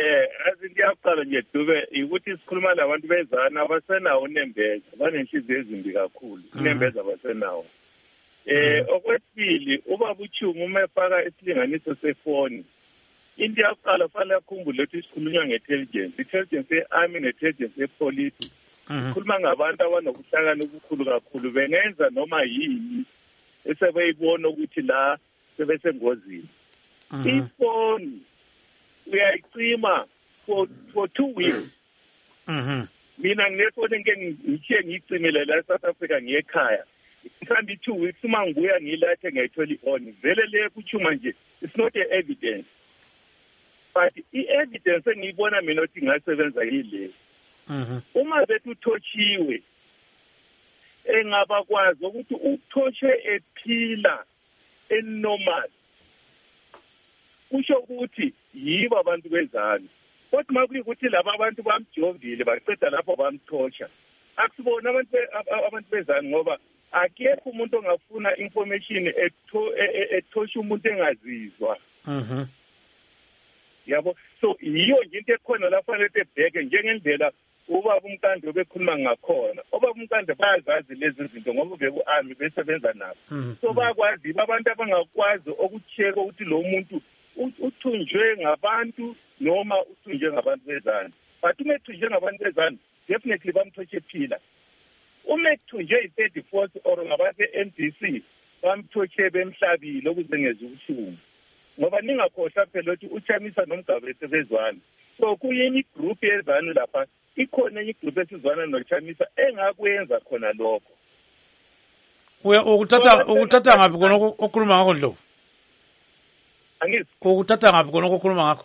azi ngiyaqala nje Dube ukuthi sikhuluma labantu bezana abasenawo unembeza banenhliziyo ezimbi kakhulu unembeza abasenawo eh okwesibili ubaba uChungu uma efaka isilinganiso sefoni into yaqala fanele akhumbule ukuthi sikhulunywa nge-intelligence intelligence ye-army ne-intelligence ye-police sikhuluma ngabantu abanokuhlakana okukhulu kakhulu bengenza noma yini esebeyibona ukuthi la sebesengozini ifoni uyayicima for for two weeks mhm mina nginefoni ngeke ngithe ngicimele la South Africa ngiyekhaya mhlambi two weeks uma ngibuya ngilathe ngayithola on vele le kuchuma nje it's not a evidence but i-evidence engiyibona mina ukuthi ngasebenza yile mhm uma bethi uthotshiwe engaba kwazi ukuthi uthotshe ephila enormal kusho ukuthi yibo abantu bezana kodwa makuyikuthi laba abantu bamjovile baqeda lapho bamthotsha akusibona abantu abantu bezana ngoba akekho umuntu ongafuna information ethosha umuntu engazizwa mhm yabo so yiyo nje into ekhona la fanele ebheke njengendlela ubaba uMkandlo bekhuluma ngakhona obaba uMkandlo bayazazi lezi zinto ngoba beku-army besebenza nabo so bayakwazi abantu abangakwazi okucheka ukuthi lo muntu uthunjwe ngabantu noma uthunjwe ngabantu bezana but uma ethunjwe ngabantu bezana definitely bamthotshe ephila uma ethunjwe i-thirty fourth or ngabantu e-M D C bamthotshe bemhlabile ukuze ngeze ubuhlungu ngoba ningakhohlwa phela ukuthi uChamisa noMgabe sebezwana so kuyini igroup yezanu lapha ikhona enye igroup esizwana noChamisa engakwenza khona lokho uya ukuthatha ukuthatha ngapi khona okhuluma ngakho Ndlovu angithi ukuthatha ngapi khona okhuluma ngakho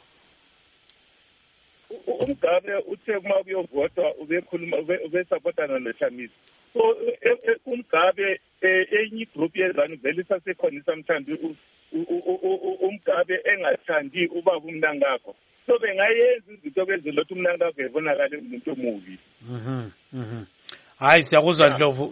uMgabe uthe uma kuyovotwa ubekhuluma ubesupportana noChamisa so uMgabe enye igroup yezanu vele isasekhona samthanda uMgabe engathandi ubaba uMnangakho so bengayenza izinto bezelo ukuthi uMnangakho ebonakala umuntu omubi mhm mhm hayi siyakuzwa Ndlovu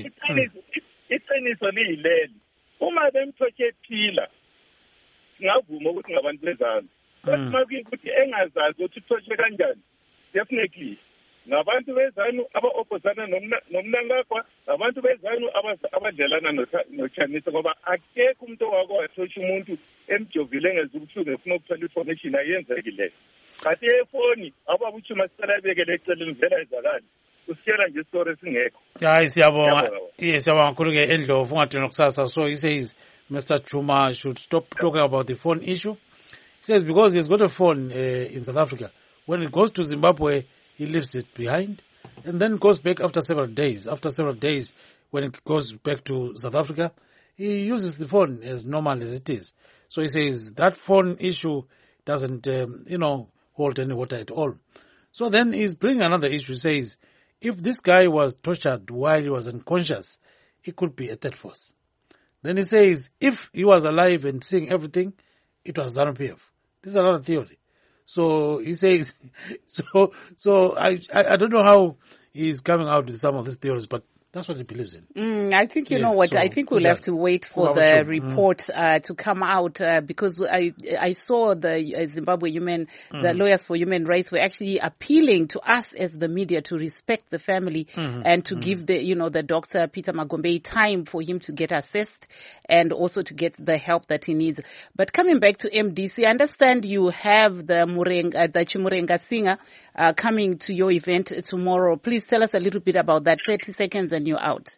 iqiniso liyileli uma bemthotshe ephila ngavuma ukuthi ngabantu bezana kodwa makuyikuthi engazazi ukuthi uthotshe kanjani definitely ngabantu bezanu aba-opposana noMnangagwa ngabantu bezanu abadlelana noChamisa ngoba akekho umuntu owake wathosha umuntu emjovile engeza ubuhlungu efuna ukuthola information ayenzekileyo kanti efoni ababa uChuma sicela bekele eceleni vela ezakala usitshela nje istori esingekho hayi siyabonga yes siyabonga kakhulu-ke eNdlovu ungadini kusasa so he says Mister Chuma should stop talking about the phone issue. He says because he's got a phone uh, in South Africa, when it goes to Zimbabwe he leaves it behind and then goes back after several days. After several days, when it goes back to South Africa, he uses the phone as normal as it is. So he says that phone issue doesn't, um, you know, hold any water at all. So then he's bringing another issue. He says, if this guy was tortured while he was unconscious, it could be a third force. Then he says, if he was alive and seeing everything, it was ZANU P F. This is another theory. So he says, so so I, I I don't know how he's coming out with some of these theories, but that's what he believes in. Mm, I think, you yeah, know what, so, I think we'll yeah. have to wait for the sure. report mm. uh, to come out uh, because I I saw the uh, Zimbabwe Human, mm. the Lawyers for Human Rights were actually appealing to us as the media to respect the family mm-hmm. and to mm. give the, you know, the doctor Peter Magombe time for him to get assessed and also to get the help that he needs. But coming back to M D C, I understand you have the Murenga, the Chimurenga singer uh, coming to your event tomorrow. Please tell us a little bit about that. thirty seconds and you're out.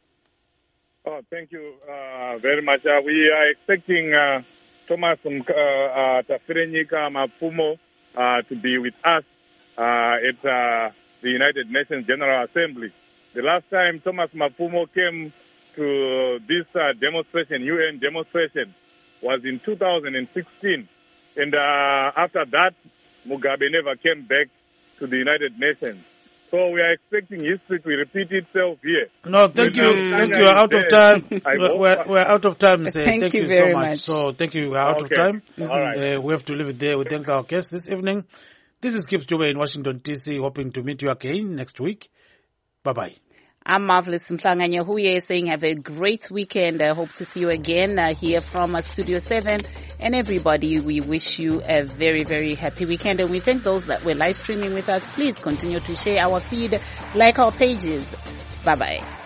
Oh, thank you uh, very much. Uh, we are expecting uh, Thomas uh, uh, Tafirenyika Mapumo uh, to be with us uh, at uh, the United Nations General Assembly. The last time Thomas Mapumo came to this uh, demonstration, U N demonstration, was in two thousand sixteen. And uh, after that, Mugabe never came back to the United Nations. So we are expecting history to repeat itself here. No, thank you. Now, thank you. We're out of time. We're, we're, we're out of time. Sir. Thank, thank you you very so much. much. So thank you. We're out okay. of time. Mm-hmm. All right. Uh, we have to leave it there. We thank our guests this evening. This is Gibbs Dube in Washington, D C, hoping to meet you again next week. Bye-bye. I'm Marvelous Mhlanganya Huye saying have a great weekend. I hope to see you again uh, here from uh, Studio seven. And everybody, we wish you a very, very happy weekend. And we thank those that were live streaming with us. Please continue to share our feed, like our pages. Bye-bye.